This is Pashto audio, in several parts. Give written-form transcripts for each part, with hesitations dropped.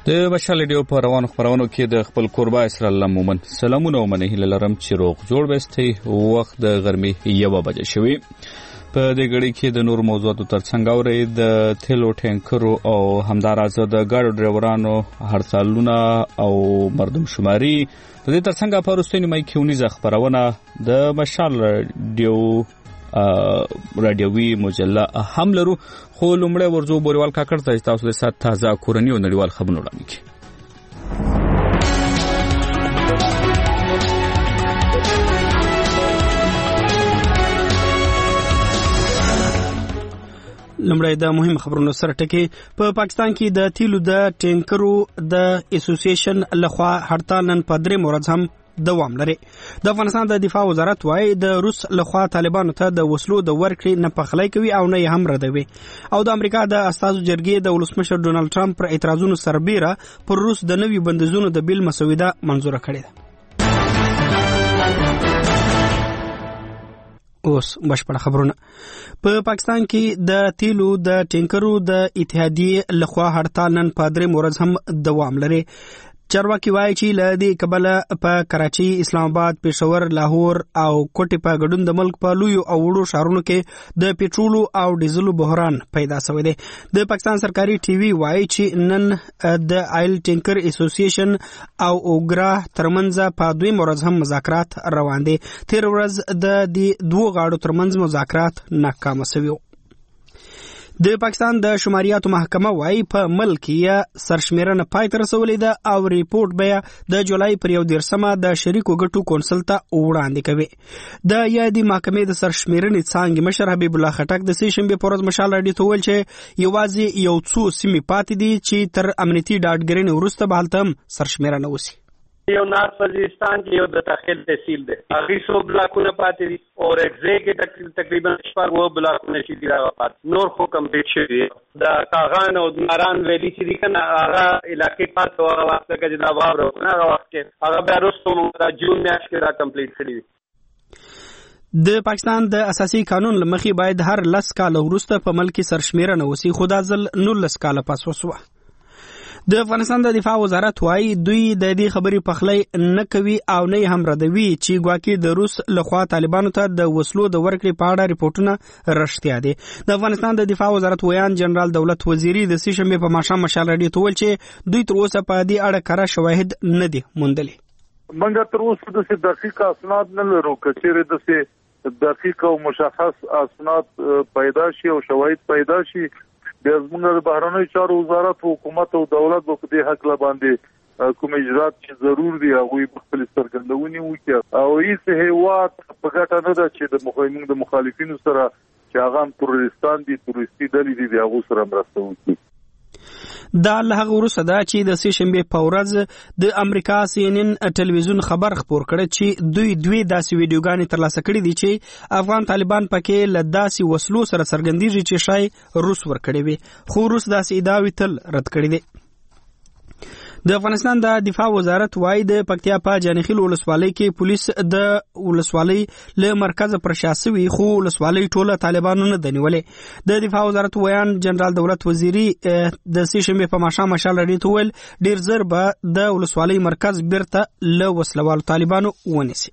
د بشال ریډیو په روانو خبرونو کې د خپل قربا اسرائیل الله مومن سلامونه ومنه هیله لرم چې روغ جوړ بستي وخت د غرمې 1 بجې شوی په دې غړي کې د نور موضوعاتو ترڅنګ اوري د تیلو ټانکرو او همدارازه د ګاډو ډرایورانو هړسالونه او مردم شماري د دې ترڅنګ په روسي مای کې ونیزه خبرونه د بشال ریډیو رادیوي مجله هم لرو خو لومړی ورځو بوریوال کاکړ ته تاسو د سات تازه کورنی او نړیوال خبرونه وړاندې کړي. لمړی د مهم خبرونو سره ټکی په پاکستان کې د تیلو د ټانکرو د اسوسییشن لخوا هړتال نن په 3 ورځ هم دوام لري. د افغانستان د دفاع وزارت وايي د روس لخوا طالبانو ته د وسلو د ورکړې نه پخلی کوي او نه هم ردوي. او د امریکا د استازو جرګې د ولسمشر ډونالد ټرمپ پر اعتراضونو سربیره پر روس د نوي بندیزونو د بیل مسوده منظوره کړې ده. اوس بشپړ خبرونه. په پاکستان کې د تیلو د ټانکرو د اتحادیې لخوا هړتال نن په 3 ورځ هم دوام لري. چارواکي وایي چې له دې کبله په کراچي، اسلام آباد، پېښور، لاهور او کوټې په ګډون د ملک په لویو او وړو ښارونو کې د پېټرولو او ډیزلو بحران پیدا شوی دی. د پاکستان سرکاري ټي وي وایي چې نن د آیل ټانکر اسوسییشن او اوګرا ترمنځ په 2 ورځ هم مذاکرات روان دي. تیر ورځ د دې دوه غاړو ترمنځ مذاکرات ناکام شوي. د پاکستان د شماریاتو محکمه وايي په ملک یې سرشمیرنه پای ته رسولې ده او ریپورت بیا د جولای پر 1 د شریکو ګټو کونسل ته وړاندې کوي. د یادې محکمې د سرشمیرنې څانګې مشر حبیب الله خټک د سې شنبې په ورځ مشال راډیو ته وویل چې یوازې یو څو سیمې پاتې دي چې تر امنیتي ډاډګرنې وروسته به هلته هم سرشمیرنه وشي. یو ناز وزیرستان کې یو د تخیل تحصیل ده هغه 100 بلاکونه پاتې دي او اگزی کې تقریبا 4 بلاکونه شي دي راغلي نور خو کمپلیټ شوی د کاغان او د ماران ویلي چې دي کنه هغه علاقې پاتې او وخت کې جناب اورو کنه هغه وخت کې هغه بیا وروسته د جون میاشت کې را کمپلیټ کړی. د پاکستان د اساسي قانون لمخې باید هر 10 کال وروسته په ملک سرشمیرنه وسی خدا ځل 19 کال پس وسوه. د افغانستان د دفاع وزارت وايي دوی د دې خبرې پخلی نه کوي او نه هم ردوي چې ګواکې د روس لخوا طالبانو ته د وسلو د ورکړې په اړه ریپورتونه رښتیا دي. د افغانستان د دفاع وزارت ویان جنرال دولت وزیری د سې شنبې په ماښام مشال راډیو ته وویل چې دوی تر اوسه په دې اړه کره شواهد نه دي موندلي. موږ تر اوسه د دقیق اسناد نه لرو چې د دقیق او مشخص اسناد پیدا شي او شواهد پیدا شي. د زموږ د بهرنیو چارو وزارت حکومت او دولت په دې حق باندې کوم اجرات چې ضرور دي هغه په خپل څرګندونې وکړي او هیڅ هیواد په ګټه نه ده چې د مخالفینو سره چې هغه تروریستان دي تروریستي ډلې دي هغه سره مرسته وکړي. دا له هغه وروسته ده چې د سې شنبې په ورځ د امریکا CNN ټلویزیون خبر خپور کړ چې دوی داسې ویډیوګانې ترلاسه کړې دي چې افغان طالبان پکې له داسې وسلو سره څرګندېږي چې شاید روس ورکړي وي خو روس داسې ادعاوې تل رد کړې دي. د افغانستان د دفاع وزارت وايي د پکتیا په جانخیل ولسوالۍ کې پولیس د ولسوالۍ له مرکز پر شاسوي خو ولسوالۍ ټوله طالبانو نه دنیولې. د دفاع وزارت ویان جنرال دولت وزیری د سې شنبې په ماښام مشال راډیو ته ویل ډیر زر به د ولسوالۍ مرکز بیرته له وسلوالو طالبانو ونیسي.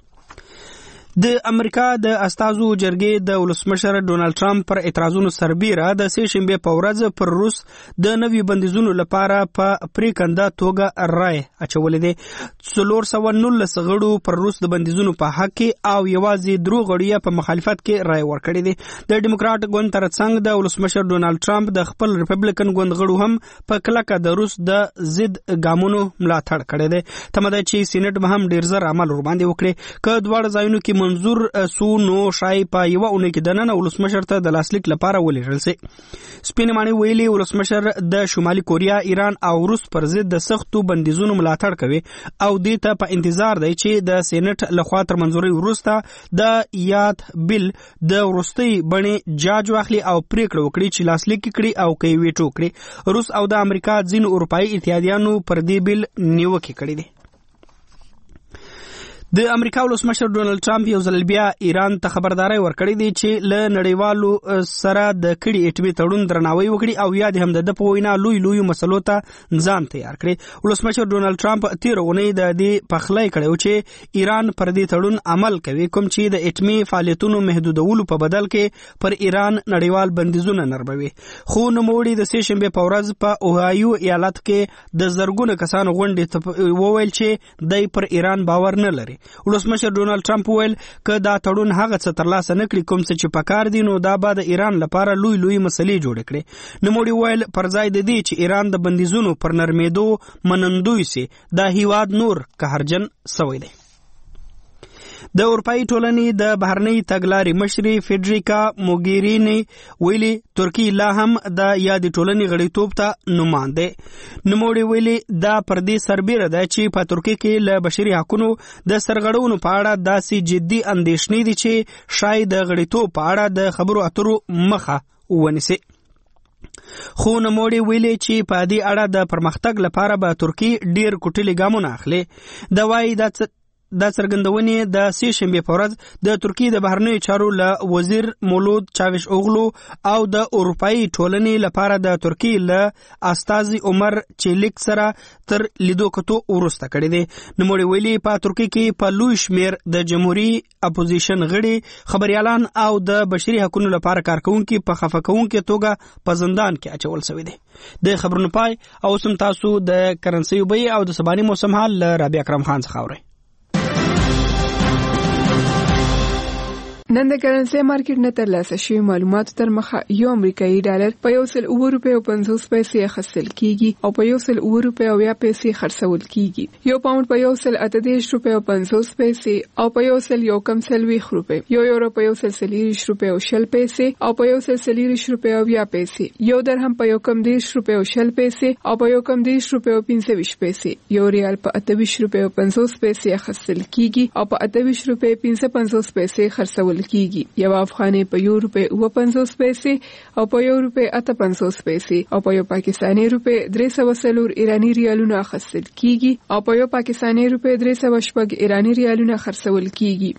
د امریکا د استازو جرګې د ولسمشر ډونالد ټرمپ پر اعتراضونو سربیره د سې شنبې په ورځ پر روس د نوي بندیزونو لپاره په پریکنده توګه رای اچولې دي. 419 غړو پر روس د بندیزونو په حق کې او یوازې 3 غړي په مخالفت کې رای ورکړي دي. د ډیموکراټ ګوند ترڅنګ د ولسمشر ډونالد ټرمپ د خپل ریپبلیکن ګوند غړو هم په کلکه د روس د ضد ګامونو ملاتړ کړی دی. تمه ده چې سېنات به هم ډیر زر عمل ور باندې وکړي. که دواړه ځایونو کې منظور سو نو شای په یو اونۍ کې دننه ولسمشر ته د لاسلیک لپاره ولېږل شي. سپینې معنی ویلي ولسمشر د شمالي کوریا، ایران او روس پر ضد د سختو بندیزونو ملاتړ کوي او دې ته په انتظار دی چې د سېنات لخوا تر منځوري وروسته د یاد بل د وروستي بڼې جاج واخلي او پریکړه وکړي چې لاسلیک کړي او کوي ویټو کړي. روس او د امریکا ځینو اروپایي اتحادیانو پر دې بل نیوکه کړې ده. د امریکا ولسمشر ډونالد ټرمپ یو ځل بیا ایران ته خبرداري ورکړې دي چې له نړیوالو سره د کړي اټومي تړون درناوی وکړي او یا د هم د په وینا لوی مسلو ته ځان تیار کړي. ولسمشر ډونالد ټرمپ تیر اونۍ د دې پخلی کړو چې ایران پر دې تړون عمل کوي کوم چې د اټومي فعالیتونو محدودولو په بدل کې پر ایران نړیوال بندیزونه نربوي. خو نوموړي د سه شنبه په ورځ په اوهایو ایالت کې د زرګونو کسانو غونډې وویل چې دای پر ایران باور نه لري. ولسمشر ډونالد ټرمپ ویل که دا تړون هغه څه ترلاسه نه کړي کوم څه چې پکار دي نو دا به د ایران لپاره لوی مسلې جوړ کړي. نوموړي ویل پر ځای د دې چې ایران د بندیزونو پر نرمېدو منندوی سي دا هیواد نور قهرجن سوی دی. د اروپאי ټولنې د بهرنۍ تګلارې مشري فیډریکا موګیرینی ویلي ترکی لا هم د یادې ټولنې غړیتوب ته نمانده. نوموړي ویلي دا پر دې سربیره ده چې په ترکیه کې له بشري حقوقو د سرغړونو په اړه داسې جدي اندېښنې دي چې شاید د غړیتوب په اړه د خبرو اترو مخه ونیسي. خو نوموړي ویلي چې په دې اړه د پرمختګ لپاره به ترکی ډیر کوټلي ګامونه اخلي. دا وایي دا څرګندونې د سه شنبه په ورځ د ترکیې د بهرنیو چارو له وزیر مولود چاوش اوغلو او د اروپאי ټولنې لپاره د ترکیې له استازي عمر چلیک سره تر لیدو کتو ورسته کړی دی. نوموړي ویلي په ترکیې کې په لوی شمیر د جمهوریت اپوزیشن غړي خبريالان او د بشري حقوقو لپاره کارکونکو په خفه کوونکو توګه په زندان کې اچول شوی دی. د خبرونو پای او سم تاسو د کرنسي وبي او د سباني موسم حال له رابعه اکرم خان څخه اورئ. نن د کرنسي مارکیټ نه ترلاسه شوی معلوماتو تر مخه یو امریکایي ډالر په 1.50 پیسې اخیستل کیږي او په 1.50 پیسې خرڅول کیږي. یو پاوند په 1.38 پیسې او په 1.40 روپے، یو یورو په 1.40 پیسې او په 1.40 پیسې، یو درهم په 1.10 پیسې او په 1.10 پیسې، یو ریال په 28.50 پیسې اخیستل کیږي او په 28.55 پیسې خرڅول کیږي. یو افغاني په €1.50 پیسې او په €1.58 پیسې او په یو پاکستاني روپے 304 ایرانی ریالونه اخیستل کیږي او په یو پاکستاني روپے 306 ایرانی ریالونه خرڅول کیږي.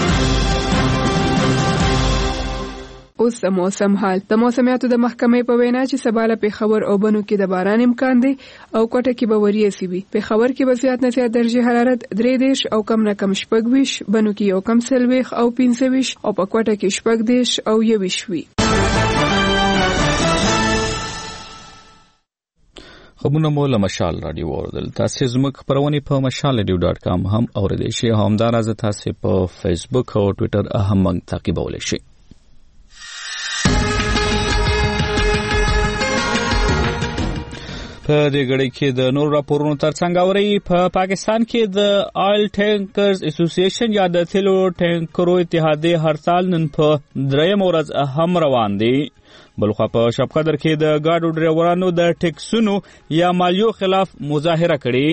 اوس د موسم حال. د موسمیاتو د محکمې په وینا چې سبا له پېښور او بنو کې د باران امکان دی او کوټه کې به وریځې وي. پېښور کې به زیات نه زیات درجه حرارت 23 او کم نه کم 26، بنو کې یو کم 40 او 25 او په کوټه کې 18 او 21 وي. خبرونه مو له مشال رادیو اوردل. تاسو زموږ خبرونه په mashalradio.com هم اوریدئ شئ. همدارز تاسو په فیسبوک او ټوئیټر هم تعقیبولای شئ. په دې غړي کې د نور راپورونو ترڅنګ اوري په پاکستان کې د آیل ټینکرز اسوسییشن یا د تیلو ټینکرو اتحادیه هړتال نن په دریم ورځ هم روان دي. بلخوا په شپقدر کې د ګاډو ډرایورانو د ټیکسونو یا مالیو خلاف مظاهره کړې.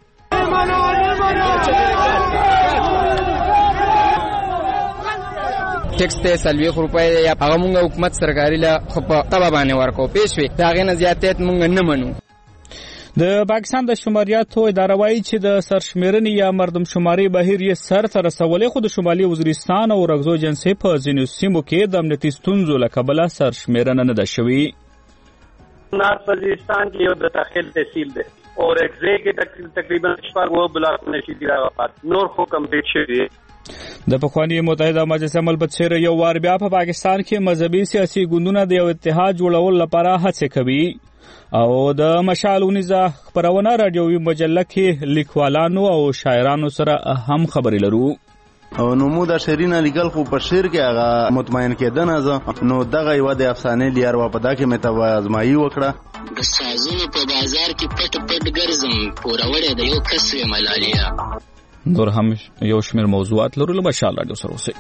ټیکس ته 40 روپۍ یا هغه موږ حکومت سرکاري له په تبع باندې ورکو پیښوي دا غینه زیاتیت موږ نه منو. د پاکستان د شماریاتو اداره وايي چې د سرشمیرنې یا مردم شماري بهیر یې سر ته رسولې، خو د شمالي وزیرستان او رغزو جنسي په ځینو سیمو کې د امنیتي ستونزو له کبله سرشمیرنه نه ده شوې. نارت وزیرستان کې یو د تخیل تحصیل ده او اگزی کې تقریبا 4 بلاکونه شي دی راغپات نور خو کمپلیټ شوی. د پخوانی متحده مجلس عمل بچره یو وار بیا په پاکستان کې مذهبي سیاسي ګوندونه د یو اتحاد جوړول لپاره هڅه کوي او د مشالونیزه خبرونه رادیوي مجله کې لیکوالانو او شاعرانو سره هم خبرې لرو. او نو مو د شیرین لیکل خو په شعر کې هغه مطمئن کېدنه نو دغه یو د افسانې لیار و په دا کې مته ازمایي وکړه. د سازونو په بازار کې پټ ګرځم پوروړې د یو کس ملالیا. نور هم یو شمیر موضوعات لرو له مشال رادیو سره اوسئ.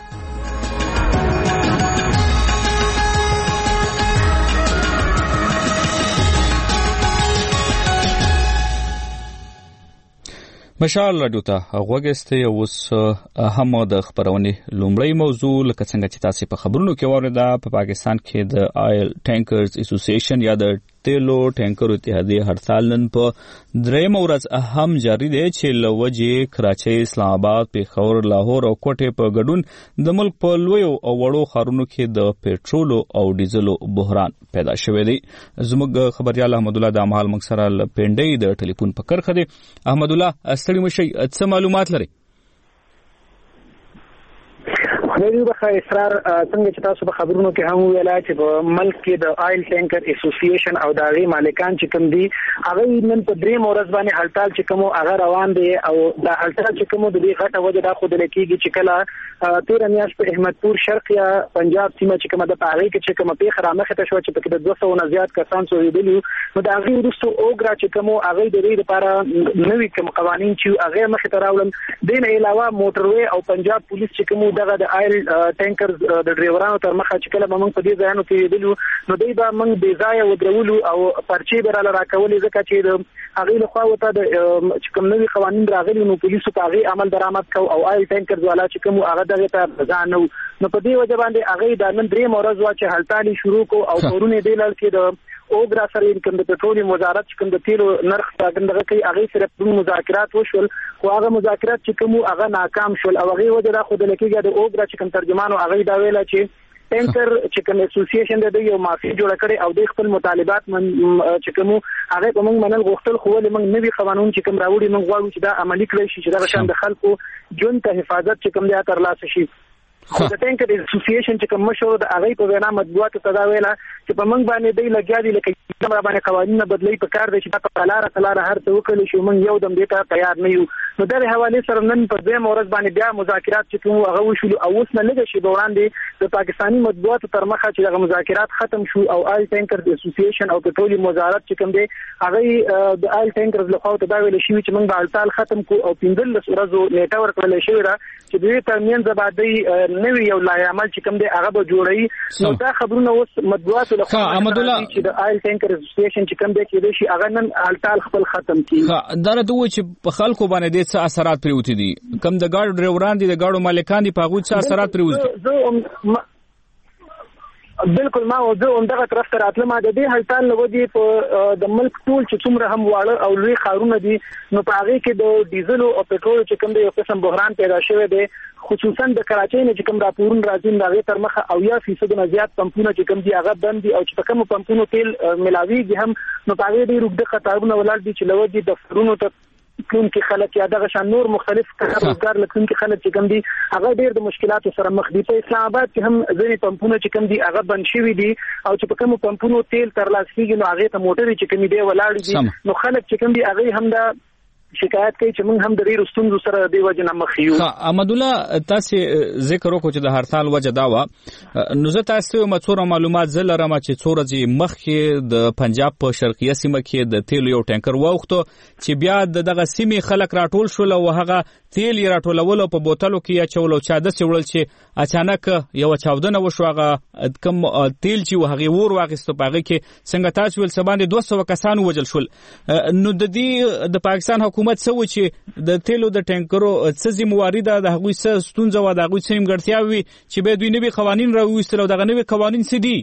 مشال رادیو ته غوږسته اوس هم د خبرونې لومړی موضوع لکه څنګه چې تاسو په خبرونو کې واورئ په پاکستان کې د آیل ټینکرز اسوسییشن یا د تیلو ټانکرو اتحادیې هړتال نن په درېیمه ورځ هم جاري دی چې له وجې کراچۍ، اسلام آباد، پېښور، لاهور او کوټې په ګډون د ملک په لویو او وړو ښارونو کې د پېټرولو او ډیزلو بحران پیدا شوی دی. زموږ خبريال احمد الله د مهال موږ سره له پنډۍ د ټلیفون په کرخه دی. احمد الله ستړي مشي، څه معلومات لري؟ خبري بخا اصرار څنګه چې تاسو په خبرونو کې هم ویلا چې په ملک کې د آیل ټانکر اسوسییشن او د هغې مالکان چې کوم دي هغه نن په درېیمه ورځ باندې هړتال چې کوم هغه روان دی او د هړتال چې کوم د دې غټه وجه دا ښودل کېږي چې کله 13 میاشت په احمدپور شرق یا پنجاب سیمه چې کومه د هغې کې چې کومه پیښه رامخته شوه چې پکې د 200 نه زیات کسان سوځېدلي نو د هغې وروسته اوګرا چې کوم هغه د دې لپاره نوي کوم قوانین چې هغه مخې ته راوړل دې نه علاوه موټروي او پنجاب پولیس چې کوم دغه د آیل ټانکر د ډرایورانو تر مخه چې کله موږ په دې ځایونو کې ویلو نو دوی به موږ بې ځایه ودرولو او پرچې به راله راکولې ځکه چې د هغې لخوا ورته د چې کوم نوي قوانین راغلي نو پولیسو په هغې عمل درآمد کو او آیل ټانکر والا چې کوم هغه دغې ته ځان نه نو په دې وجه باندې هغې دا نن درېیمه ورځ وه چې هړتال یې شروع کړو او پرون یې دې لړ کې د اوګرا سره کوم د پټرولیم وزارت چې کوم د تیلو نرخ ټاکنه کوي هغې سره په مذاکرات وشول خو هغه مذاکرات چې کوم هغه ناکام شول او هغې وجه دا ښودل کېږي د اوګرا چې کوم ترجمانو هغې دا ویله چې ټانکر چې کوم اسوسییشن د یو مافي جوړ کړي او د خپل مطالبات چې کوم هغه په موږ منل غوښتل خو ولې موږ نوي قانون چې کوم راوړي موږ غواړو چې دا عملي کړی شي چې دا شان د خلکو ژوند ته حفاظت چې کوم دی ترلاسه شي. خو د ټانکر اسوسییشن چې کوم مشور د هغې په وینا مطبوعاتو ته دا ویله چې په موږ باندې دوی لګیا دي لکه کومه باندې قوانینونه بدلوي په کار دی چې دا په لاره هر څه وکړلی شي موږ یو دم دې ته تیار نه یو نو دغې حوالې سره نن په دویمه ورځ باندې بیا مذاکرات چې کوم هغه وشولو او اوس نه لږه شېبه وړاندې د پاکستاني مطبوعاتو تر مخه چې دغه مذاکرات ختم شو او آیل ټانکر اسوسییشن او پټرولیم وزارت چې کوم دی هغې د آیل ټانکرز لخوا ته دا ویل شوي چې موږ به هړتال ختم کړو او 15 ورځو نیټه ورکړلی شوې ده چې د دې ترمنځ به دوی نوي یو لایحه چې کوم دی هغه به جوړوي نو دا خبرونه اوس مطبوعاتو لخوا چې د آیل ټانکر اسوسییشن چې کوم دی کېدای شي هغه نن هړتال خپل ختم کړي. دا راته ووایي چې په خلکو باندې ډېر څه اثرات پرېوتي دي کوم د ګاډو ډرایوران دي د ګاډو مالکان دي په هغوی څه اثرات پرېوتي؟ بالکل ما زه همدغه طرف ته راتلم د دې هړتال له وجې په د ملک ټول چې څومره هم واړه او لوی ښارونه دي نو په هغې کې د ډیزلو او پټرولو چې کوم دی یو قسم بحران پیدا شوی دی خصوصا د کراچۍ نه چې کوم راپورونه راځي د هغې تر مخه 80% نه زیات پمپونه چې کوم دي هغه بند دي او چې په کومو پمپونو تیل ملاویږي هم نو په هغې ډېر اوږده قطارونه ولاړ دي چې له وجې دفترونو ته لکونکي خلک یا دغه شان نور مختلف کاروبار لکونکي خلک چې کوم دي هغه ډېر د مشکلاتو سره مخ دي. په اسلام آباد کې هم ځینې پمپونه چې کوم دي هغه بند شوي دي او چې په کومو پمپونو تیل ترلاسه کېږي نو هغې ته موټرې چې کومې دی ولاړې دي نو خلک چې کوم دي هغې هم دا شکایت کوي چې موږ هم د ډېرو ستونزو سره د دې وجې نه مخ یو. احمد الله تاسې ذکر وکړو چې د هړتال وجه دا وه نو زه تاسې ته وایم څومره معلومات زه لرم چې څو ورځې مخکې د پنجاب په شرقیه سیمه کې د تیلو یو ټانکر واوښتو چې بیا د دغه سیمې خلک راټول شول او هغه تیل یې راټولول او په بوتلو کې یې اچول او چا داسې وړل چې اچانک یوه چاودنه وشوه هغه کوم تیل چې و هغې اور واخیستو په هغې کې څنګه تاسو ویل څه باندې 200 کسان ووژل شول نو د دې د پاکستان حکومت څه و چې د تیلو د ټانکرو څه ذمهواري ده د هغوی څه ستونزه وه د هغوی څه نیمګړتیاوې وي چې باید دوی نوي قوانین راوویستل او دغه نوي قوانین څه دي؟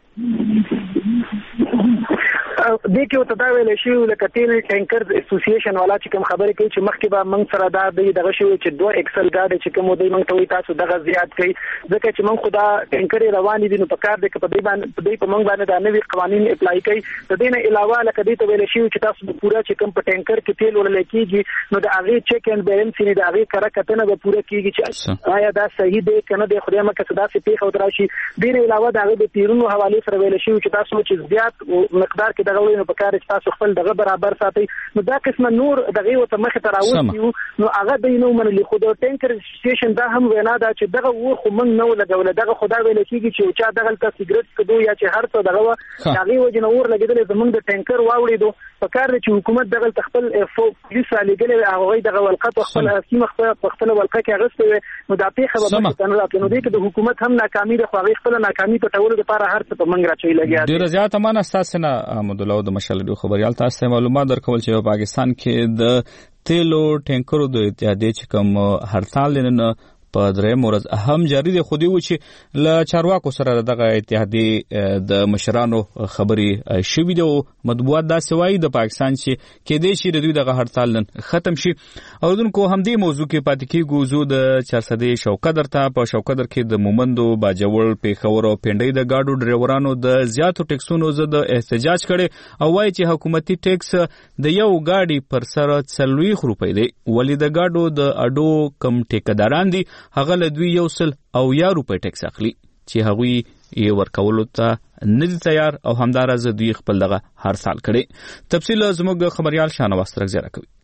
دې کې ورته دا ویلی شوي لکه تیل ټانکرز اسوسییشن والا چې کوم خبرې کوي چې مخکې به موږ سره دا دی دغه شوي چې 2 ایکسل ګاډۍ چې کوم دوی موږ ته وایي تاسو دغه زیات کوي ځکه چې موږ خو دا ټانکرې روانې دي نو په کار دی که په دوی په موږ باندې دا نوي قوانین اپلای کوي د دې نه علاوه لکه دې ته ویلی شوي چې تاسو به پوره چې کوم په ټانکر کې تیل وړلی کېږي نو د هغې چیک اینډ بیلنس یعنې د هغې کره کتنه به پوره کېږي چې آیا دا صحیح دی که نه دی خدای مکه څه داسې پېښه ورته راشي. دې نه علاوه د هغې د تیرونو حوالې سره ویلی شوي چې تاسو چې زیات مقدار کې دغه وړئ نو په کار تاسو خپل دغه برابر ساتي نو دا قسمه نور دغه وته مخه تراوځي نو هغه د نو منلي خو د ټانکر اسوسییشن دا هم وینا دا چې دغه ور خو موږ نو لګول دغه خدا ویل کېږي چې چا دغه ته سیګریټ کدو یا چې هر څه دغه هغه وجه نور لګیدل زمونږ د ټانکر واوړېدو په کار چې حکومت دغه خپل پولیس لګیدل هغه دغه ولقط خپل سیمه خپل ولقه کې غوښته نو دا پیښه به نه راځي نو دې د حکومت هم ناکامي د خو خپل ناکامي په ټولو لپاره هر څه په منګ راچي لګیا ډیر زیات امانه اساس نه احمد الله د مشال خبريال تاسو معلومات درکول چې په پاکستان کې د تیلو ټانکرو د اتحادیې چې کوم هړتال نن په درېم ورځ هم جاری دی. خو دی و چې له چارواکو سره دغه اتحادیې د مشرانو خبرې شوي دي او مطبوعات داسې وایي د پاکستان چې کېدای شي د دوی دغه هړتال نن ختم شي. اوریدونکو همدې موضوع کې پاتې کېږو. زه د چارسدې شوقدر ته په شوقدر کې د مومندو باجوړ پیښور او پنډۍ د ګاډو ډریورانو د زیاتو ټیکسونو ضد احتجاج کړي او وایي چې حکومتي ټیکس د یو ګاډي پر سر 40 روپۍ دی، ولې د ګاډو د اډو کم ټیکداران دي هغه له دوی 100 روپۍ ټیکس اخلي چې هغوی یې ورکولو ته نه دي تیار او همداراز دوی خپل دغه هر سال کړي. تفصیل زموږ خبريال شانواز ترک زیاره کوي.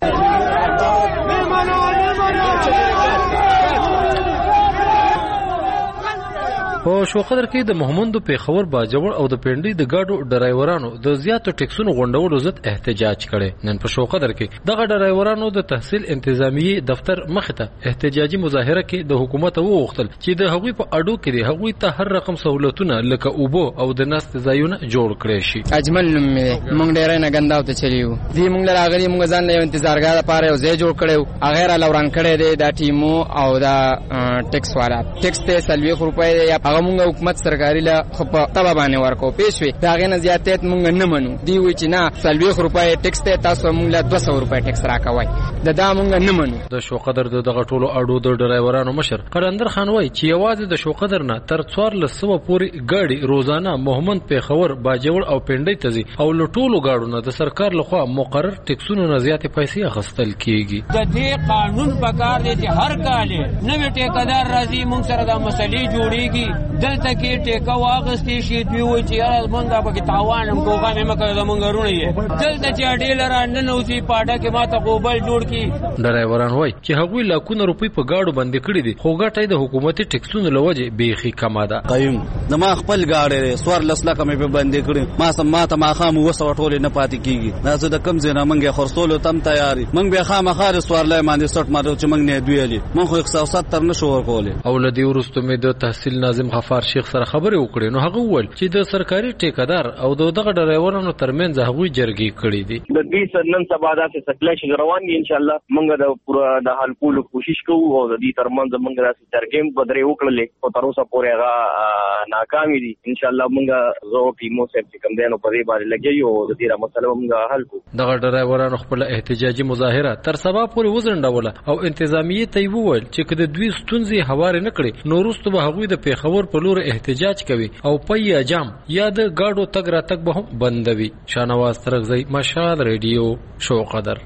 په شوقدر کې د محمندو پیښور باجوړ او د پنډۍ د ګاډو ډرایورانو د زیاتو ټیکسونو غونډولو ضد احتجاج کړي. نن په شوقدر کې دغه ډرایورانو د تحصیل انتظامیه دفتر مخ ته احتجاجي مظاهره کې د حکومت وغوښتل چې د هغوی په اډو کې د هغوی ته هر رقم سہولتونه لکه اوبو او د ناست ځایونه جوړ کړي شي. اجمل نوم مې مونږ ډېر نه ګنداو ته چلیو دی مونږ راغلي مونږ ځان له انتظارګاه لپاره یو ځای جوړ کړو هغه را لوران کړی دی د ټیمو او د ټیکس والا ټیکس ته 40 روپۍ دی هغه مونږ حکومت سرکاري له خو په تبه باندې ورکو پیښوي دا غنه زیاتیت مونږ نه منو دی وی چې نه 40 روپۍ ټیکس ته تاسو مونږ له 200 روپۍ ټیکس راکوي دا مونږ نه منو. د شوقدر دغه ټولو اډو د ډرایورانو مشر قلندر خان وای چې یوازې د شوقدر نه تر 400 پورې ګاډي روزانه محمد پیښور باجوړ او پنډۍ ته ځي او له ټولو ګاډو نه د سرکار لخوا مقرر ټیکسونو نه زیاتې پیسې اخیستل کیږي. د دې قانون پکار دی چې هر کال نوې ټیکدار راځي مونږ سره د مسلې جوړیږي دلته کې ټیکا واغستې شي دوی وایي چې یاره مونږ پکې تاوان هم کوغه مې مکه زمونږ رونه یې دلته چې ډیلر ننوځي پاډه کې ماته غوبل جوړ کی. ډرایوران وایي چې هغوی لاکونه روپۍ په ګاډو باندې کړي دي خو ګټه د حکومتي ټیکسونو له وجې بیخي کمه ده. قیوم د ما خپل ګاډي سوار لسلکه مې په باندې کړي ما ته ماخام وسو ټولې نه پاتې کیږي دا زه د کم ځای نه مونږ خرڅولو تم تیاری مونږ به خامخا سوارلای باندې سټ مارو چې مونږ نه دویلي مونږ 170 نشو ورکولې. او لدی ورستو مې د تحصیل ناظم غفار شیخ سره خبرې وکړې نو هغه وویل چې د سرکاري ټیکدار او دغه ډرایورانو ترمنځ هغوی جرګې کړې دي. د دې سرنن سبا داسې سکلیش روان دي ان شاء الله مونږ د پورا د حل کولو کوشش کوو او د دې ترمنځ مونږ داسې جرګې بدرې وکړلې او تر اوسه پورې هغه ناکامې دي. ان شاء الله مونږ زو ټیمو سره چې کوم دینو په دې باندې لګي او د دې مسله مونږ حل کوو. دغه ډرایورانو خپل احتجاجي مظاهره تر سبا پورې وزنډوله او انتظامیه ته وویل چې کله دوی ستونزې هوار نه کړي نو وروسته به هغوی د پیښور په لور احتجاج کوي او پي جام یا د ګاډو تګ را تګ به هم بندوي. شانواز ترغزی مشال ریډیو شوقدر.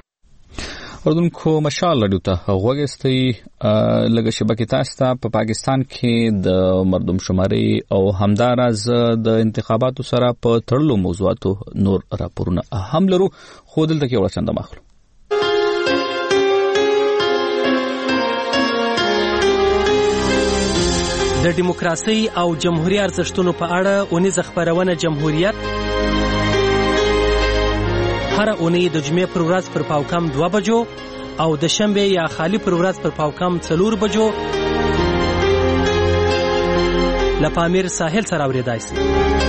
اردوونکو مشال رادیو ته غوږستئ. لږه شبکې تاسو ته په پاکستان کې د مردم شماري او همداراز د انتخاباتو سره په تړلو موضوعاتو نور راپورونه هم لرو خو دلته کې وړاندې مخلو. د دیموکراسي او جمهوریت ارزښتونو په اړه اونیزه خبرونه جمهوریت هر اونۍ د جمعې پر ورځ پر پاوکم 2 بجو او د شنبه یا خالی پر ورځ پر پاوکم 4 بجو لپامیر ساحل سره اوریدای شي.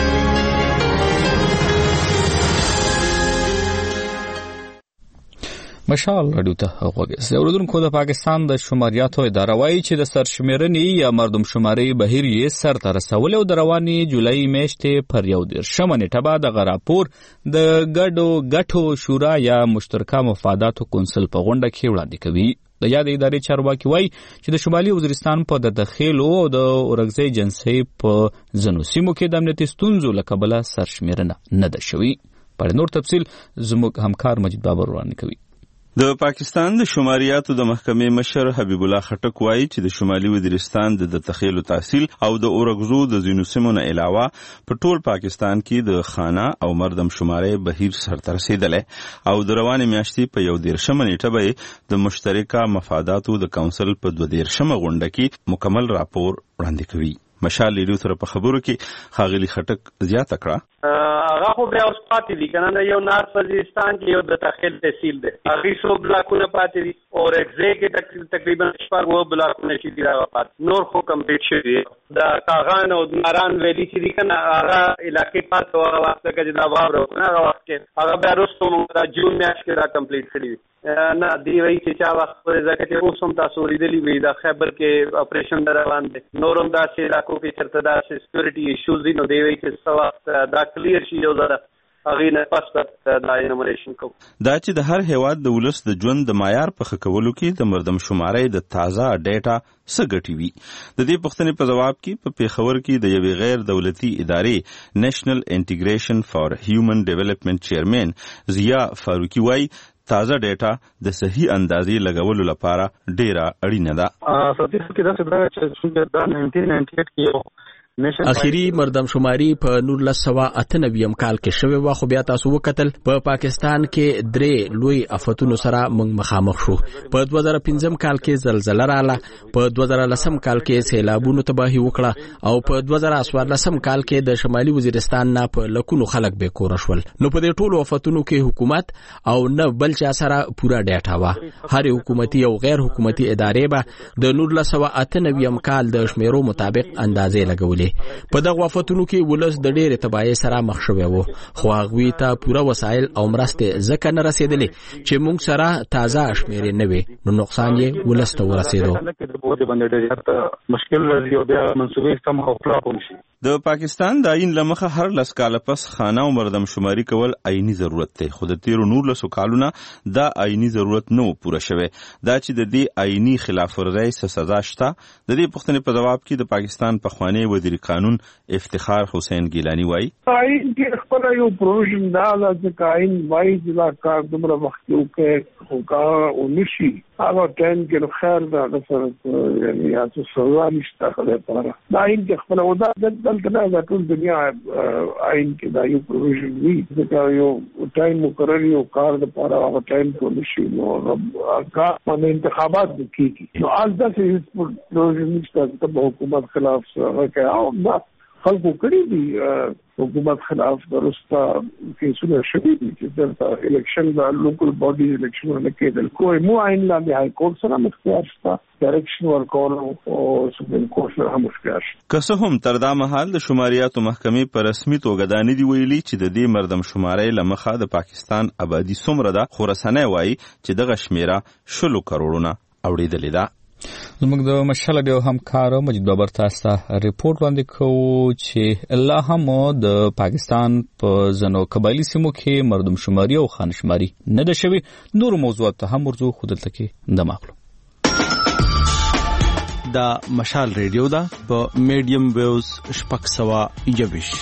مشال رادیو ته غوږی. اوریدونکو د پاکستان د شماریاتو اداره وایي چې د سرشمیرنې یا مردم شماري بهیر یې سر ته رسولی او د رواني جولای میاشتې پر 11 نیټه به دغه راپور د ګډو شورا یا مشترکه مفاداتو کونسل په غونډه کې وړاندې کوي. د یادې ادارې چارواکي وایي چې د شمالي وزیرستان په د دخیلو او د اورګزۍ جنسي په ځینو سیمو کې د امنیتي ستونزو له کبله سرشمیرنه نه ده شوې. پر نور تفصیل زموږ همکار مجید بابر وړاندې کوي. د پاکستان د شماریاتو د محکمې مشر حبیب الله خټک وایي چې د شمالي وزیرستان د تخیل تحصیل او د اورګزو د ځینو سیمو نه علاوه په ټول پاکستان کې د خانه او مردم شماري بهیر سرته رسیدلی او د روانې میاشتې په 11 نیټه به د مشترکه مفاداتو د کونسل په 22 غونډه کې مکمل راپور وړاندې کوي. مشال لیډیو سره په خبرو کې خاغلی خټک زیاته کړه هغه خو بیا اوس پاتې دي کنه یو نارث وزیرستان کې یو د تخیل تحصیل دی هغه 100 بلاکونه پاتې دي او اگزې کې تقریبا 4 بلاکونه چې دی راپات نور خو کمپلیټ شوی دا کاغان او ناران ویلي چې دی کنه هغه علاقې پات او واسطه کې دا واور کنه هغه وخت کې هغه بیا وروسته موږ د جون میاشت کې را کمپلیټ کړی نه دی وی چې چا وخت پرې ځکه چې اوس هم تاسو ورېدلی وي د خیبر کې اپریشن در روان دی نور هم داسې علاقو کې چېرته داسې سکیورټي ایشوز دي نو دی وی چې څه وخت دا کلیر شي یو ځله هغې نه پس دا انومریشن کوو دا چې د هر هیواد د ولس د ژوند د معیار په ښه کولو کې د مردم شمارۍ د تازه ډیټا څه ګټې وي د دې پوښتنې په ځواب کې په پیښور کې د یوې غیر دولتي ادارې نیشنل انټیګریشن فار هیومن ډیولپمنٹ چیرمن ضیا فاروقي وایي تازه ډیټا د صحیح اندازې لګولو لپاره ډیره اړینه ده ساتي کې دا څه چې دا 1998 کې اخیری مردم شماری په 1998 کال کې شوی و خو بیا تاسو وکتل په پاکستان کې درې لوی آفتونو سره موږ مخامخ شو په 2015 کال کې زلزلہ رااله په 2010 کال کې سیلابونو تباہی وکړه او په 2014 کال کې د شمالي وزیرستان نه په لکونو خلک به کور شول نو په دې ټولو آفتونو کې حکومت او نه بل چا سره پورا ډیټا و هر حکومتي او غیر حکومتي ادارې به د 1998 کال د شمیرو مطابق اندازې لګولې په دغه وفتونو کې ولس د ډېرې تباہۍ سره مخ شوی وو خو هغوی ته پوره وسایل او مرستې ځکه نه رسېدلې چې موږ سره تازه شمیرې نه وي نو نقصان یې ولس ته ورسېدو د پاکستان د آئین له مخه هر 10 کاله پس خانه او مردم شماري کول آئینی ضرورت دی خو د تیرو 19 کالونه دا آئینی ضرورت نه پوره شوی دا چې د دې آئینی خلاف ورزۍ سزا شته د دې پوښتنې په جواب کې د پاکستان پخوانی وزیر قانون افتخار حسین گیلانی وایي آئین کې خپل یو پروژن دا چې آئین وایي چې کار دومره وخت کې خو کار ونشي هغه ټایم کې خیر دا سره یعنی تاسو سوال نشته خلک لپاره دا آئین کې خپل ودا دلته ټول دنیا آئین کې دا یو پروژن وي چې یو ټایم مقرر یو کار لپاره هغه ټایم کې نشي نو کار باندې انتخابات کیږي نو آل دا چې پروژن نشته د حکومت خلاف هغه او خلکو کړی دي حکومت خلاف درسته کیسونه شوي دي چې دلته الیکشن د لوکل باډي الیکشنونه کېدل کوی مو آئین لاندې هاي کورټ سره مختار شته ډایرکشن ورکول او سپریم کورټ سره هم مختار شته که څه هم تر دا مهال د شماریاتو محکمې په رسمي توګه دا نه دي ویلي چې د دې مردم شمارۍ له مخه د پاکستان آبادي څومره ده خو رسنۍ وایي چې دغه شمیره 10 کروڑونه اوریدلې ده زموږ د مشال بیا همکار مجید بابر تاسو ریپورت وړاندې کوو چې الله هم د پاکستان په ځنو قبایلی سیمو کې مردم شماري او خان شماري نه ده شوی نور موضوعات ته هم ورځو خو دلته کې د ماخلو دا مشال ریډیو دا په میډیم ویوز شپږ سوه یویش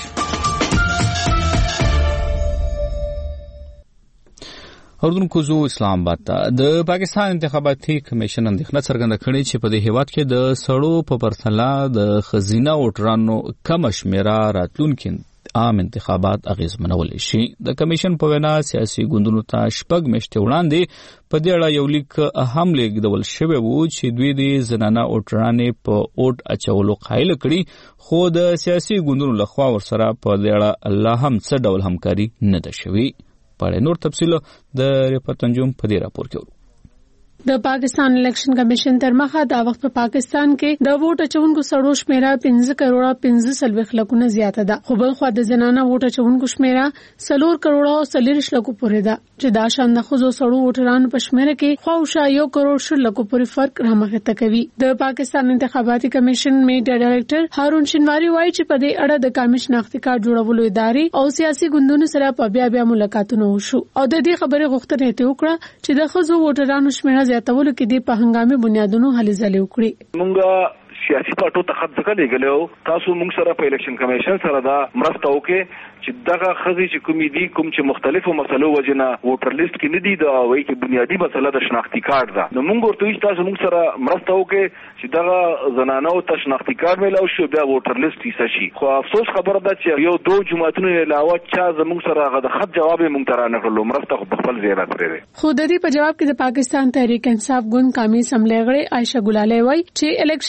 اردوونکو زو اسلام آباد ته د پاکستان انتخاباتي کمیشن اندېښنه څرګنده کړې چې په دې هیواد کې د سړو په پرتله د ښځینه ووټرانو کمه شمیره راتلونکي عام انتخابات اغیزمنولی شي د کمیشن په وینا سیاسي ګوندونو ته 6 میاشتې وړاندې په دې اړه یو لیک هم لیږدول شوی و چې دوی د زنانه ووټرانې په اوټ اچولو قایل کړي خو د سیاسي ګوندونو لخوا ورسره په دې اړه الله هم څه ډول همکاري نه ده شوې په نور تفصیل د ریپورت انجام په دې راپور کې د پاکستان الیکشن کمیشن تر مخه دا وخت په پاکستان کې د ووټ اچونکو سړو شمیره 15 کروڑه 15 لکونه زیاته ده خو بل خو د زنانه ووټ اچونکو شمیره 4 کروڑه 40 لکو پورې ده چې دا شان د خزو سړو ووټرانو په شمیره کې خواوشا 1 کروڑ 10 لکو پورې فرق رامخته کوي د پاکستان انتخاباتي کمیشن میډیا ډایریکټر هارون شینواری وایي چې په دې اړه د کمیشن شناختی کارت جوړولو ادارې او سیاسي ګوندونو سره په بیا ملاقاتونه وشو او د دې خبرې غوښتنه ته وکړه چې د خزو ووټرانو شمیره زیاتولو کې د په هنګامي بنیادونو هلې ځلې وکړي مونږه سیاسي پارټو ته خط ځکه لګلو تاسو مونږ سره په الیکشن کمیشن سره دا مرسته وکړي چې دغه خزي چې کوم دي کوم چې مختلفو مسلو وجنه ووټر لیست کې نه دي دا وایي چې بنیادی مسله د شناختی کارت ده نو مونږ ورته تاسو مونږ سره مرسته وکړي چې دغه زنانو ته شناختی کارت ملو شو بیا ووټر لیست یې شي خو افسوس خبره ده چې یو 2 جماعتونو علاوه چا زموږ سره غو خط جواب مونږ تر نه کړلو مرسته خو خپل زیاده کړې خو د دې په جواب کې د پاکستان تحریک انصاف ګوند قومي اسمبلی غړي عائشہ ګلالی وایي چې الیکشن کمیشن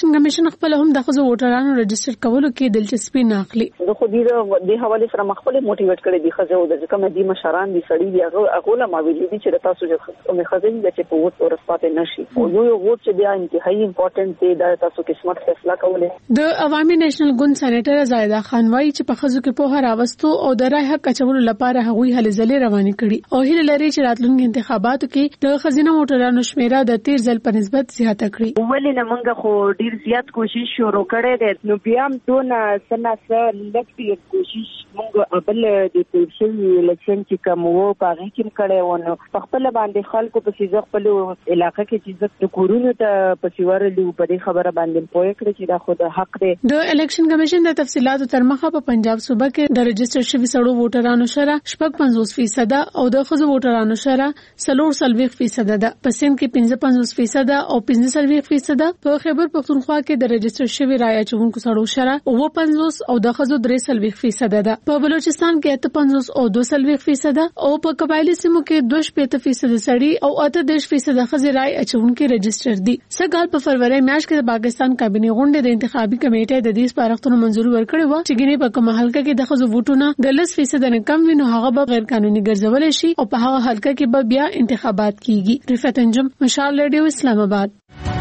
الیکشن خپل هم د خزو ووټرانو رجسټر کولو کې دلچسپي نه اخلي. د خو دې د حواله سره مخبل موټیویټ کړي دي خزو د کوم دي مشران دي سړي دي هغه له ما ویلي دي چې تاسو چې خزین د چې په ووټ ورسپاتې نشي او یو ووټ چې بیا انتهایی امپورټنت دی دا تاسو قسمت فیصله کوله. د عوامي نېشنل ګوند سېنیټر زایده خان وايي چې په خزو کې په هر راوستو او د رای حق اچولو لپاره هغوی هلې ځلې روانې کړي او هیله لري چې راتلونکي انتخاباتو کې د خزینه ووټرانو شمیره د تیر ځل په نسبت زیاته کړي. ولې نه موږ خو ډیر زیات کوشش شروع کړی دی نو بیا هم دونه سناسه لکټي کوشش موږ بل د تیرشي الیکشن چې کوم وو پاغي کې کړی و نو خپل باندې خلکو په سیزه خپل علاقې کې چې د کورونو ته په سیوارلو په دې خبره باندې پوهه کړی چې دا خود حق دی. د الیکشن کمیشن د تفصيلاتو تر مخه په پنجاب صوبه کې د رجسټر شوی سړو ووټرانو شره 50% او د خزو ووټرانو شره 40% ده. په سند کې 55% او 45% په خیبر پختونخوا کې د رجسټر شوی رای اچونکو سړو شره 50 او د خزو 43% ده. په بلوچستان کې 58 او 42% او په قبایلی سیمو کې 2% سړي او 38% خزې رای اچونکو رجسټر دي. سږکال په فروری میاشت کې د پاکستان کابینه غونډه د انتخابي کمیټې د دې سپارښتنو منزوري ورکړې و چې ګینه په کومه حلقه کې د خزو ووټونه د 10% نه کم وي نو هغه به غیر قانوني ګرځول شي او په هغه حلقه کې به بیا انتخابات کیږي. رفعت انجم، مشال ریډیو، اسلام آباد.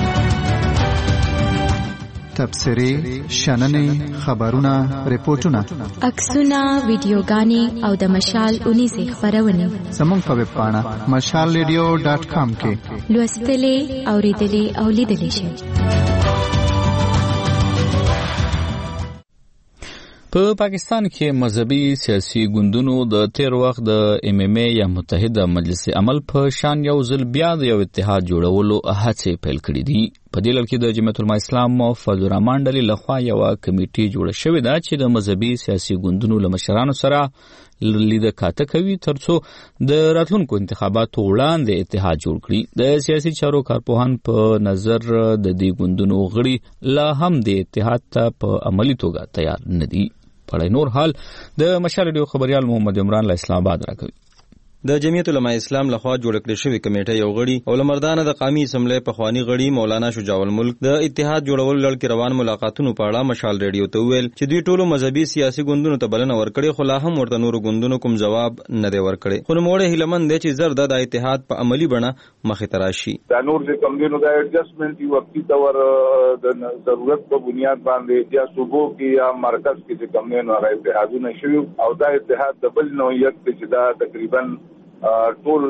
تبصرې، شننې، خبرونه، ریپورتونه، عکسونه، ویډیوګانې او د مشال 19 خبرونه زموږ په ویب پاڼه mashalradio.com کې لوستلې، اوریدلې او لیدلې شئ. په پاکستان کې مذهبي سیاسي ګوندونو د تیر وخت د MMA یا متحده مجلس عمل په شان یو ځل بیا د یو اتحاد جوړولو هڅې پیل کړې دي. په دې لړ کې د جمعیت الاسلام او فضل الرحمن ډلې لخوا یو کمیټه جوړه شوې ده چې د مذهبي سیاسي ګوندونو له مشرانو سره لیده کاته کوي ترڅو د راتلونکو انتخاباتو وړاندې اتحاد جوړ کړي. د سیاسي چارو کارپوهان په نظر د دې ګوندونو غړي لا هم د اتحاد ته په عملی توګه تیار نه دي. په نور حال د مشال ریډیو خبريال محمد عمران له اسلام آباد راکوي. د جمعیت العلماء اسلام لخوا جوړ کړې شوې کمیټه یو غړي او لمردانه د قومي اسمبلی په خواني غړي مولانا شجاع الملک د اتحاد جوړول لړ کې روان ملاقاتونو په اړه مشال ریډیو ته ویل چې دوی ټولو مذهبي سیاسي ګوندونو ته بلنه ورکړې خو لا هم ورته نورو ګوندونو کوم جواب نه دی ورکړی. خو نوموړی هیلمن دی چې زر د اتحاد په عملی بڼه مخې ته راشي. دا نور چې کوم دینو د ایڈجسټمنټ یو وختي تور د ضرورت په بنیاد باندې یا صوبو کې یا مرکز کې چې کوم دینو راځي اتحادونه شوي او دا اتحاد د بل نوعیت چې دا تقریبا ټول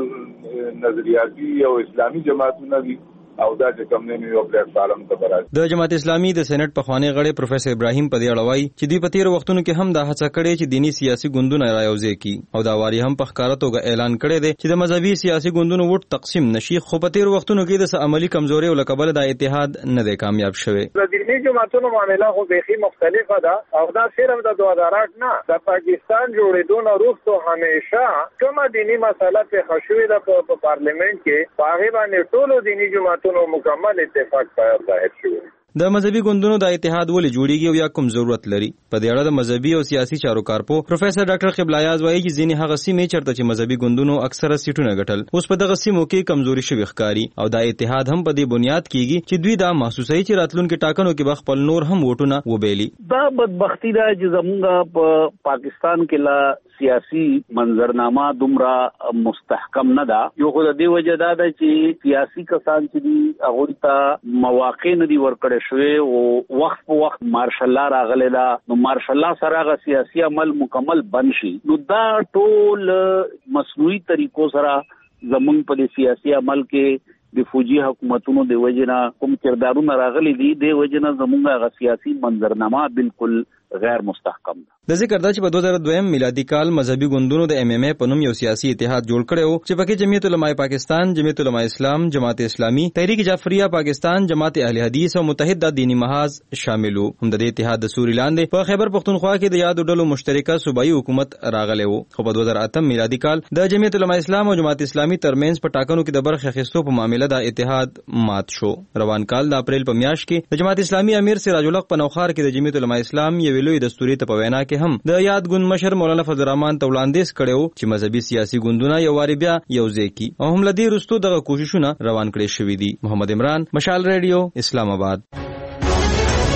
نظریاتي او اسلامي جماعتونه دي او دا چې کوم نه یو پلیټ فارم ته برابر. د جماعت اسلامي د سېنات په خواني غړي پروفیسور ابراهیم په دې اړه وایي چې دوی په تیر وختونو کې هم دا هڅه کړې چې دینی سیاسي ګوندونه رايوځي کی او دا واری هم په ښکارا توګه اعلان کړی دی چې د مذهبي سیاسي ګوندونو ووټ تقسیم نشي. خو په تیر وختونو کې د عملی کمزوري او لکبل د اتحاد نه دی کامیاب شوی. د دینی جماعتونو معاملې خو بيخي مختلفه ده او دا صرف د 2008 نه د پاکستان جوړېدو نه وروسته همیشه کومه دینی مسله په خشوي د پارلیمنت کې پاغي باندې ټولو دینی جماعتونو مکمل اتفاق ظاهر شوی. د مذهبي ګوندونو د اتحاد ولې جوړیږي او یا کوم ضرورت لري؟ په دې اړه د مذهبي او سیاسي چارو کارپو پروفیسور ډاکټر قبلایاز وایي چې ځینې هغه سیمې چرته چې مذهبي ګوندونو اکثره سیټونه ګټل اوس په دغه سیمو کې کمزوري شوی ښکاري او دا اتحاد هم په دې بنیاد کېږي چې دوی دا محسوسوي چې راتلونکي ټاکنو کې به خپل نور هم ووټونه وبېلي. دا بدبختی ده چې زموږ په پاکستان کې لا سیاسي منظرنامه دومره مستحکم نه ده. یو خو د دې وجه دا ده چې سیاسي کسان چې دي هغوی ته مواقع نه دي ورکړی شوی او وخت په وخت مارشل لا راغلی ده نو مارشل لا سره هغه سیاسي عمل مکمل بند شي نو دا ټول مصنوعي طریقو سره زمونږ په سیاسي عمل کې د فوجي حکومتونو د وجنه کوم کردارونه راغلي دي د وجنه زمونږ هغه سیاسي منظرنامه بالکل غیر مستحکم ده. د ذکر دا چې په 2002 میلادي کال مذهبي ګوندونو د MMA په نوم یو سیاسي اتحاد جوړ کړو چې پکې جمعیت العلماء پاکستان، جمعیت العلماء اسلام، جماعت اسلامي، تحریک جعفریه پاکستان، جماعت اهل حدیث او متحده دینی محاذ شامل وو. هم د دې اتحاد د سوري لاندې په خیبر پختونخوا کې د یادو ډلو مشترکه صوبایي حکومت راغلی وو. خو په 2008 میلادي کال د جمعیت العلماء اسلام او جماعت اسلامي ترمنځ په ټاکنو کې د برخه اخیستو په معاملې د اتحاد مات شو. روان کال د اپریل په میاشت کې د جماعت اسلامي امیر سراج الحق په نوخار کې د جمعیت العلماء اسلام یو لوی دستوري ته په وینا کې هم د یاد ګوند مشر مولانا فضل الرحمن ته وړاندیز کړو چې مذهبي سیاسي ګوندونه یو واری بیا یو ځای کی او هم لدی رستو دغه کوششونه روان کړي شوې دي. محمد عمران، مشال ریډیو، اسلام آباد.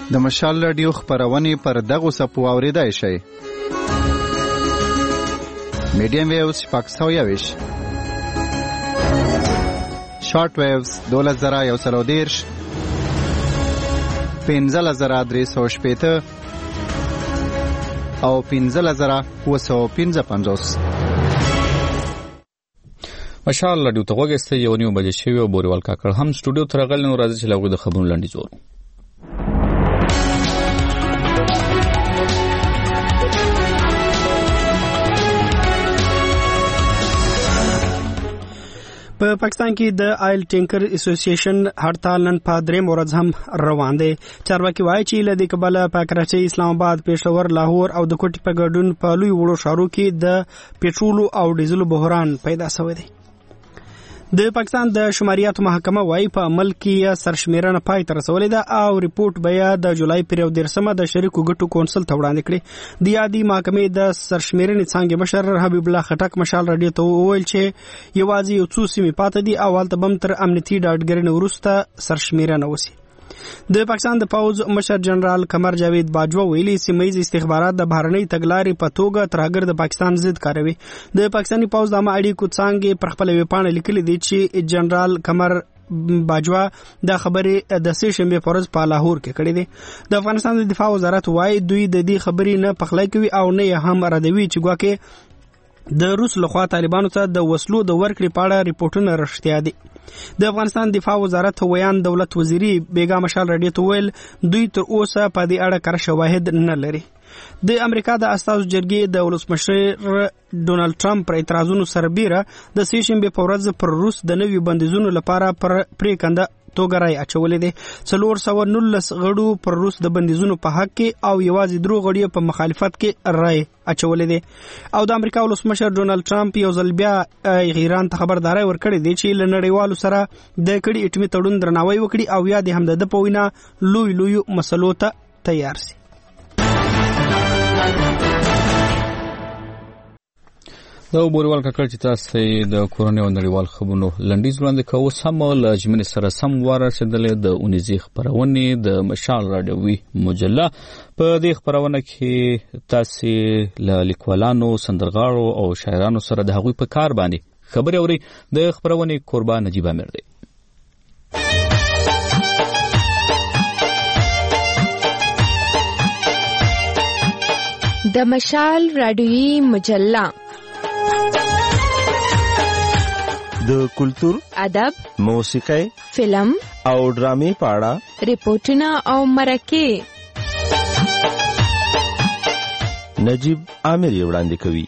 د مشال رادیو خبرونه پر دغه سپو اوریدای شي. میډیم ویوز 520 شارټ ویوز 2130 15380 او 15955. مشال رادیو ته وګورئ یو نیو بجې شوی او بوریوال کاکړ هم سټوډیو ته راغلی نو راځي چې لږ د خبرونو لاندې زورو. په پاکستان کې د آیل ټینکر اسوسییشن هړتال نن په دریم ورځ هم روان دی. چارواکي وایي چې له دې کبله په کراچۍ، اسلام آباد، پېښور، لاهور او د کوټې په ګډون په لوی وړو ښارو کې د پېټرولو او ډیزلو بحران پیدا شوی دی. د پاکستان د شماریاتو محکمه وایي په عمل کې سرشمیرنه پای ته رسولې ده او ریپورت بیا د جولای پر 13 د شریکو ګټو کونسل ته وړاندې کړي. د یادې محکمې د سرشمیرنې څنګه مشر حبیب الله خټک مشال رادیو ته وویل چې یوازې یو څو سیمې پاتې دي او هلته بم تر امنیتي ډاډګرنې وروسته سرشمیرنه وشي. د پاکستان د پوز مشر جنرال قمر جاوید باجوا ویلي سیمه‌یز استخبارات د بهرنۍ تګلارې په توګه ترهګر د پاکستان ضد کاروي. د پاکستاني پوز د اړیکو څنګه پر خپل ویبپاڼه لیکلي دي چې جنرال قمر باجوا د خبرې د سې شنبه پرز په لاهور کې کړې دي. د افغانستان د دفاع وزارت وایي دوی د دې خبرې نه پخلی کوي او نه هم ردوي چې ګواکې د روس لخوا طالبانو ته د وسلو د ورکړې په اړه ریپورتونه رښتیا دي. د افغانستان دفاع وزارت ویان دولت وزیری بیگا مشال رادیو ته ویل دوی تر اوسه په دې اړه کار شواهد نه لري. د امریکا د استازو جرګې د ولسمشر ډونالد ټرمپ پر اعتراضونو سربیره د سې شنبه په ورځ پر روس د نوي بندیزونو لپاره پر پریکنده توګه رای اچولې ده. 419 غړو پر روس د بندیزونو په حق کې او یوازې درو غړي په مخالفت کې رای اچولې ده. او د امریکا ولسمشر ډونالد ټرمپ یو ځل بیا ایران ته خبرداري ورکړې ده چې لنړیوالو سره د کړي اټومي تړون درناوی وکړي او یا د هم د پوینا لوی مسلو ته تیار شي. دا بوریوال کاکړ چې تاسو د کورونی او نړیوال خبرونو لنډیز وړاندې کوو سم له جملې سره سم ورسېدلې د اونیزي خبرونه د مشال رادیوي مجله په دې خبرونه کې تاسو له لیکوالانو، سندرغاړو او شاعرانو سره د هغوی په کار باندې خبرې اوري. د خبرونه قربان نجیب امیر دی. د مشال رادیوي مجله د کلتور، ادب، موسیقي، فلم او ډرامې په اړه ریپورتونه او مرکې نجیب امیر وړاندې کوي.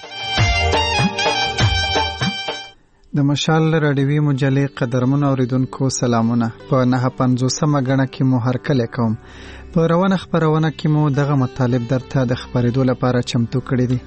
د مشال رادیوي مجلې قدرمن اوریدونکو سلامونه. په 950مه غړه کې مو هرکله کوم. په روانه خبرونه کې مو دغه مطالب درته د خبرېدو لپاره چمتو کړی دي.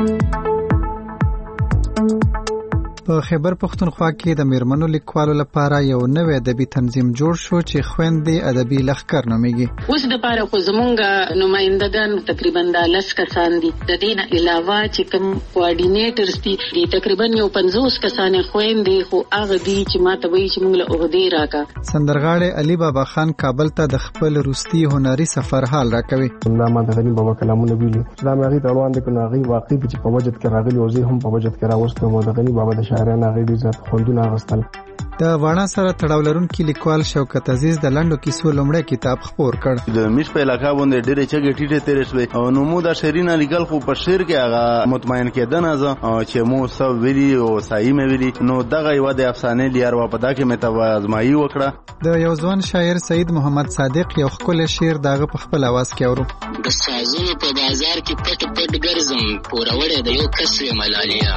په خیبر پښتونخوا کې د میرمنو لیکوالو لپاره یو نوې ادبي تنظیم جوړ شو چې خويندې ادبي لښکر نومیږي. اوس د پاره خو زمونږ نمائندگان تقریبا 10 کسان دي. د دې نه علاوه چې کوم کوارډینیټرز دي تقریبا یو 50 کسان خويندې خو هغه دي چې ماته وایي چې موږ له عہدې راکا. سندرغاړي علي بابا خان کابل ته د خپل روستي هنري سفر حال راکوي. دا ما د غنی بابا کلامونه ویلي دا مې غي روان دي کنه غي واقعي چې په وجد کې راغلي او زه هم په وجد کې راوستم او د غنی بابا د شاعرانه غي عزت خوندونه غستل. د وانا سره تړاو لرونکي لیکوال شوکت عزیز د لندو کیسو لومړی کتاب خپور کړ. د میش په علاقه باندې ډېرې چګې ټیټه تیرې شوې او نو مو دا شیرینه لیکل خو په شعر کې هغه مطمئن کېدنه چې مو سو ویلي او صحیح مې ویلي نو دغه یو د افسانې لیار و په دا کې مې ته ازمایي وکړه. د یو ځوان شاعر سید محمد صادق یو خپل شعر دغه په خپل आवाज کې اورو. د سازونو په بازار کې پټ ګرځم پوروړې د یو کس وی ملالیا.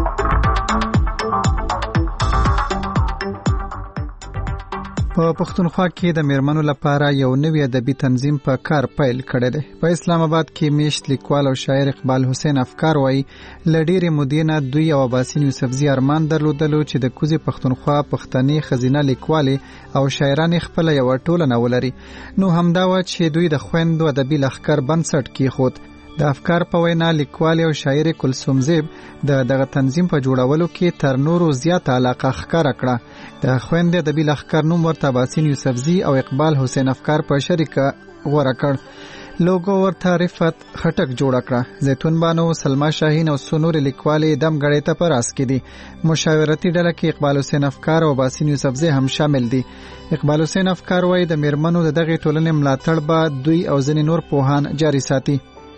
په پښتونخوا کې د میرمنو لپاره یو نوی ادبي تنظیم په کار پیل کړی دی. په اسلام آباد کې میشت لیکوال او شاعر اقبال حسین افکار وایي لډيري مدینه دوی او عباسین یوسفزي ارمان درلودلو چې د کوزي پښتونخوا پښتني خزینه لیکوالي او شاعران خپل یو ټولنه ولري. نو همدا و چې دوی د خويندو ادبي لښکر بنسټ کېښود. د افکار په وینا لیکوال او شاعر کلثوم زیب دغه تنظیم په جوړولو کې تر نورو زیاته علاقه ښکاره کړه. د خويندې ادبي لښکر نوم ورته باسین یوسفزي او اقبال حسین افکار په شریکه غوړه کړ. لوګو ورته رفت خټک جوړ کړه. زیتون بانو، سلما شاهین او سونور لیکوالې دم غړې ته پر اس کې دي. مشاورتي ډله کې اقبال حسین افکار او باسین یوسفزي هم شامل دي. اقبال حسین افکار وايي د میرمنو د دغه ټولنې ملاتړ به دوی او ځینې نور پوهان جاري ساتي.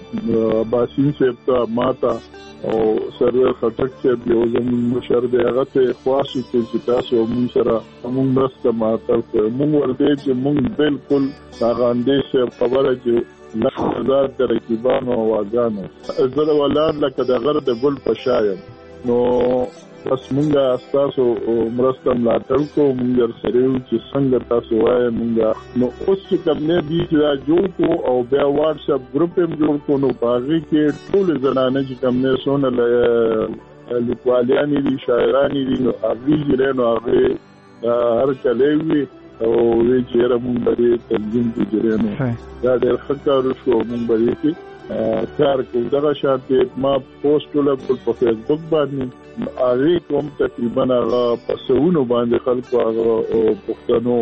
باسین صاحب ته ماته او سرور خټک صاحب یو زموږ مشر دی، هغه ته خواهش کوي چې تاسو موږ سره موږ مرسته ماتل کړئ. موږ ورته چې موږ بالکل هغه اندېښه خبره چې لږ د رقیبانو او واګانو زه ولان لکه د غره د ګل په شایم نو بس مونږه تاسو مرسته ملاتړ کوو. مونږ سره یو چې څنګه تاسو وایي مونږ نو اوس چې کوم نه دي چې جوړ کو او بیا واتس اپ ګروپ هم جوړ کو نو باغی کې ټول زنانه چې کوم نه سونه لیکوالیان دي، شاعران دي، نو هغه یې نو هغه هر کله وي او وی چې رمون باندې تنظیم کیږي نو دا ډېر ښه کار شو. مونږ باندې کار کوو. دغه شانتي ما پوسټ ولګول په فیسبوک باندې، هغه کوم تقریبا هغه پسونو باندې خلکو هغه پښتنو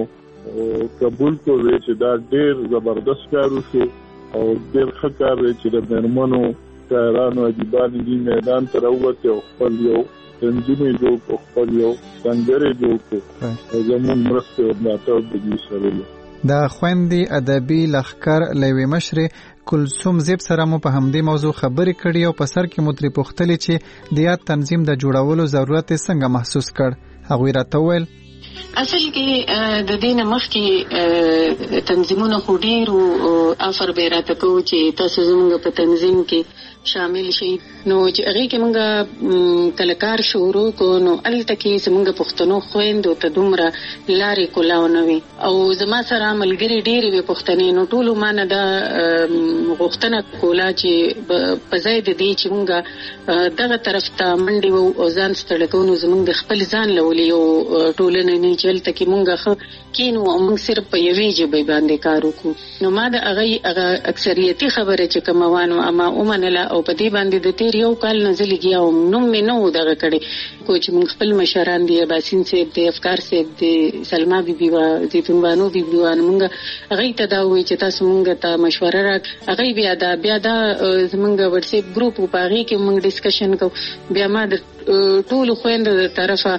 قبول کوي چې دا ډېر زبردست کار شو او ډېر ښه کار دی چې د میرمنو شاعرانو ادیبانو دې میدان ته راووتې او خپل یو تنظیمې جوړ کړو، خپل یو څنګه جوړ کړو. زموږ مرسته او ملاتړ د دې سره دی. د خويندې ادبي لښکر لوی مشر کلثوم زیب سره مو په همدې موضوع خبرې کړې او په سر کې مو ترې پوښتلې چې د یاد تنظیم د جوړولو ضرورت څنګه محسوس کړ. هغوی راته وویل اصل کې د دې نه مخکې تنظیمونه خو ډېر افر به راته کوو چې تاسو زموږ په تنظیم کې شامل شي. نو چې هغه کې موږ کلکار شروع کو نو الته کې زموږ پښتنو خويندو ته دومره لارې کولاو نه وي او زما سره ملګری ډېر وي پښتنې نو ټول مانه دا غوښتنه کولا چې په ځای د دې چې موږ دغه طرف ته منډي او ځان ستړي کوو نو زموږ خپل ځان لولي او ټولنه نه چلته کې موږ کینو او موږ صرف په یوې ژبې باندې کار وکړو. نو ما د هغه اکثریتي خبره چې کوموانو اما اومنله او په دې باندې د تیر یو کال نه زلګیا او نو مې نو دغه کړي کو چې موږ خپل مشران دي، باسین صاحب دي، افکار صاحب دي، سلما بیبي وا زیتون بانو بیبي وا موږ هغه ته دا وی چې تاسو موږ ته مشوره راک. هغه بیا دا زموږ واتس اپ ګروپ په هغه کې موږ ډسکشن کو. بیا ما د ټول خويندو د طرفه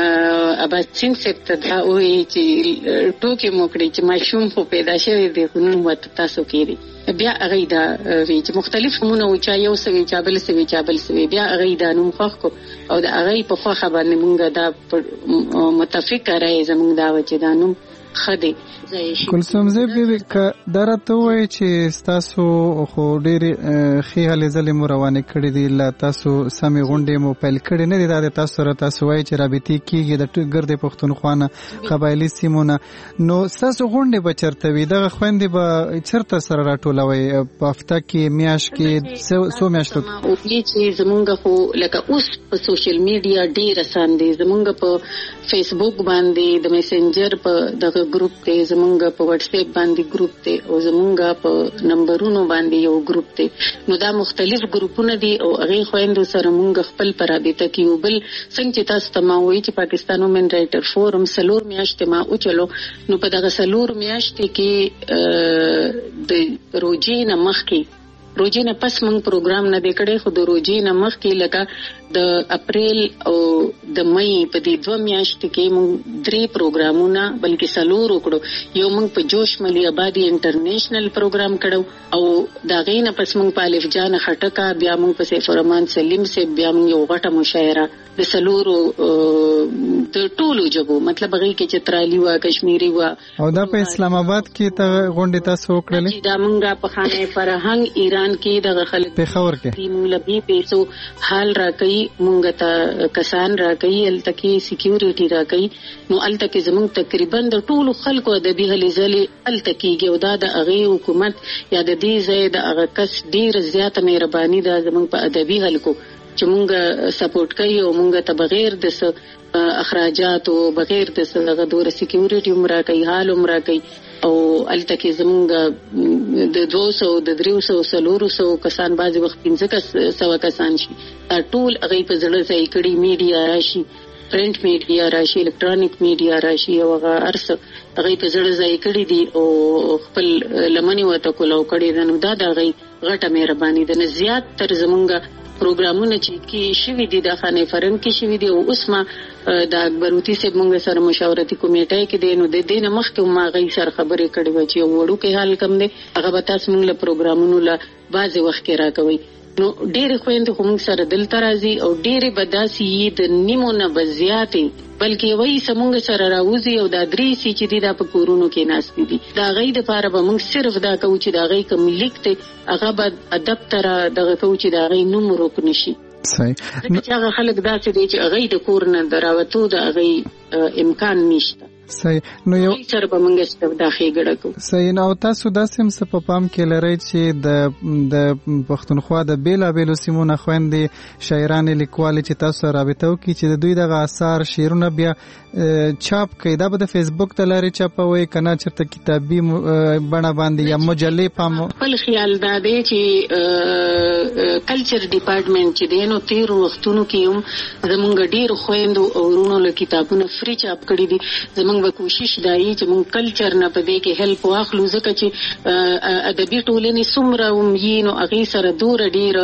اباسین صاحب ته دا وی چې ټوکې موکړي چې ماشوم خو پیدا شوی دی خو نو وت تاسو کېږي. بیا هغه دا وی چې مختلف مونږ او چا یو سوي چابل سوي بیا هغه دا نوم خوښ کو او دا هغه په خوخه باندې مونږ دا متفق راي زمونږ دا و چې دا نوم خدي. کلثوم زیب که درته وای چې تاسو خو ډېر خیال زلې مو روانه کړې دي لا تاسو سمې غونډې مو پیل کړې نه دي دا تاسو را تاسو وای چې رابطې کیږي د ګرد پښتونخوا قبایلی سیمونه نو تاسو غونډې به چرته وي دغه خويندې به چرته سره راټولوي په هفته کې میاش کې سو میاشتو او چې زمونږ خو لکه اوس په سوشل میډیا ډېر آسان دي. زمونږ په فیسبوک باندې د میسنجر په دغه ګروپ کې زمونږ په واتس اپ باندې ګروپ ته او زمونږ په نمبرونو باندې یو ګروپ ته نو دا مختلف ګروپونه دي او هغه خويندو سره مونږ خپل پرابطه کې وبل څنګه چې تاسو ته ما وایي چې پاکستان وومن رائټر فورم سلور میاشتې ما او چلو نو په دغه سلور میاشتې کې د روجې نه مخکې روجې نه پس مونږ پروګرام نه دی کړی خو د روجې نه مخکې لکه د اپریل او د مې په دې 2 میاشتې کې مونږ 3 پروګرامونه بلکې سلور وکړو. یو مونږ په جوش ملي آبادی انټرنیشنل پروګرام کړو او دا غینه پس مونږ په الف جان خټکا بیا مونږ په سیف الرحمن سلیم سے بیا مونږ یو غټه مشاعره د سلور د ټولو جبو مطلب هغه کې چترالی وا کشمیری وا او دا په اسلام آباد کې ته غونډه تاسو وکړلې دا مونږه په خانه فرهنګ ایران کې د خلک په خبر کې موږ لبي پیسو حال راکې مونږ ته کسان راکې التکی سکیورټي راکې نو التکی زموږ تقریبا د ټولو خلکو د به لزلې التکیږي او دا د هغه حکومت یا د دې ځای د هغه کس ډیر زیاته مهرباني ده زموږ په ادبي خلکو چې مونږ سپورټ کوي او مونږ ته بغیر د اخراجات او بغیر د دغه دور سکیورټي عمره کوي حال عمره کوي او التکه زمونږ د 200 د 300 کسان بعضي وخت 1500 کسان شي ټول هغه په ځړه ځای کړي میډیا راشي پرنٹ میډیا راشي الکترونیک میډیا راشي او هغه ارس هغه په ځړه ځای کړي دي او خپل لمنی وته کولو کړي نو دا د هغه غټه مهرباني ده. نه زیات تر زمونږ پروګرامونه چې کې شوي دي د خانه فرم کې شوي دي او اوس ما د اکبروتی صاحب موږ سره مشاورتي کمیټه کې دی نو د دې نه مخکې ما غي سره خبرې کړې و چې وړو کې حال کم دی هغه به تاسو موږ له پروګرامونو له بعضې وخت کې راکوي نو ډېرې خويندې خو موږ سره دلته راځي او ډېرې به داسې د نیمو نه به زیاتې بلکې وایي زموږ سره راوځي او دا درې سي چې دي دا په کورونو کې ناستې دي د هغې دپاره به موږ صرف دا کوو چې د هغې کوم لیک دی هغه به ادب ته دغه کوو چې د هغې نوم ورک نه شي ځکه چې هغه خلک داسې دی چې هغې د کور نه د راوتو د هغې امکان نشته صحیح نو یو سره به موږ ستاسو د خېګړه کوو صحیح نو تاسو داسې هم څه په پام کې لرئ چې د پښتونخوا د بیلابیلو سیمو نه خویندې شاعرانې لیکوالې چې تاسو رابطه وکړي چې د دوی دغه اثار شعرونه بیا چاپ کړي دا به د فیسبوک ته لارې چاپوي که نه چېرته کتابي بڼه باندې یا مجلې پام خپل خیال دا دی چې کلچر ډپارټمنټ چې دی نو تېرو وختونو کې هم زموږ ډېرو خویندو او وروڼو له کتابونه فری چاپ کړي دي زموږ به کوشش دایي چې موږ کلچر نه په دې کې هیلپ واخلو ځکه چې ادبي ټولنې څومره وي نو هغې سره دوره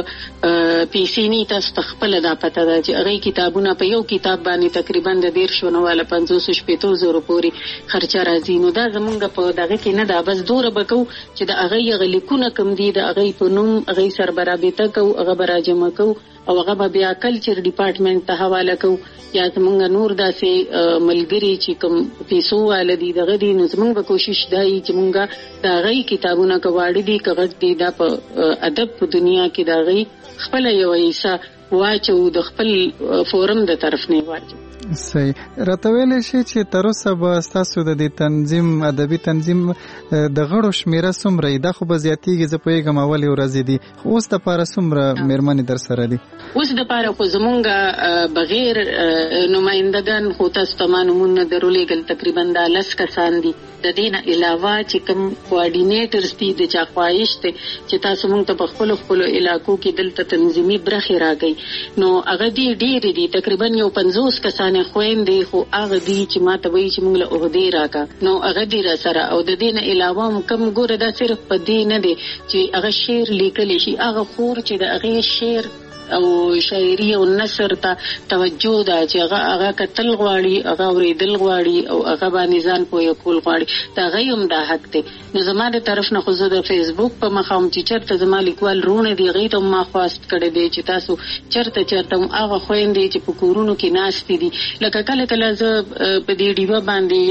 ډېره پیسې نه تاسو ته خپله دا پته ده چې هغې کتابونه په یو کتاب باندې تقریبا د 150 نه واله 500 زره پورې خرچه راځي نو دا زموږ په دغه کې نه ده بس دوره به کوو چې د هغې هغه لیکونه کم دي د هغې په نوم هغې سره به رابطه کوو هغه به راجمع کوو او هغه به بیا کلچر ډپارټمنټ ته حواله کوو یا زموږ نور داسې ملګري چې کوم پیسو والا دي دغه دي نو زموږ به کوشش دایي چې موږ د هغې کتابونه که واړه دي که غټ دي دا په ادب په دنیا کې د هغې خپله یوه حصه واچو د خپل فورم د طرف نه واچو صحیح راته ویلی شي چې تر اوسه به ستاسو د دې تنظیم ادبي تنظیم د غړو شمېره څومره وي دا خو به زیاتېږي زه پوهېږم اولې ورځې دي خو اوس دپاره څومره مېرمنې در سره دي اوس دپاره خو زمونږ بغیر نمایندګان خو تاسو ته ما نومونه درولېږل تقریبا دا 10 کسان دي د دې نه علاوه چې کوم کوارډینیټرز دي د چا خواهش دی چې تاسو مونږ ته په خپلو علاقو کې دلته تنظیمي برخې راکوئ نو هغه دي ډېرې دي تقریبا یو 50 کسان خويندې خو هغه دي چې ما ته وایي چې موږ له عهدې راکړه نو هغه دي را سره او د دې نه علاوه هم کم ګوره دا صرف په دې نه دی چې هغه شعر لیکلی شي هغه خور چې د هغې شعر او شاعري او نثر ته توجه ده چې هغه کتل غواړي هغه اورېدل غواړي او هغه باندې ځان پوهه کول غواړي د هغې هم دا حق دی نو زما د طرف نه خو زه د فیسبوک په مخه هم چې چېرته زما لیکوال وروڼه دي هغې ته هم ما خواست کړی دی چې تاسو چېرته هم هغه خویندې چې په کورونو کې ناستې دي لکه کله کله زه په دې ډیوه باندې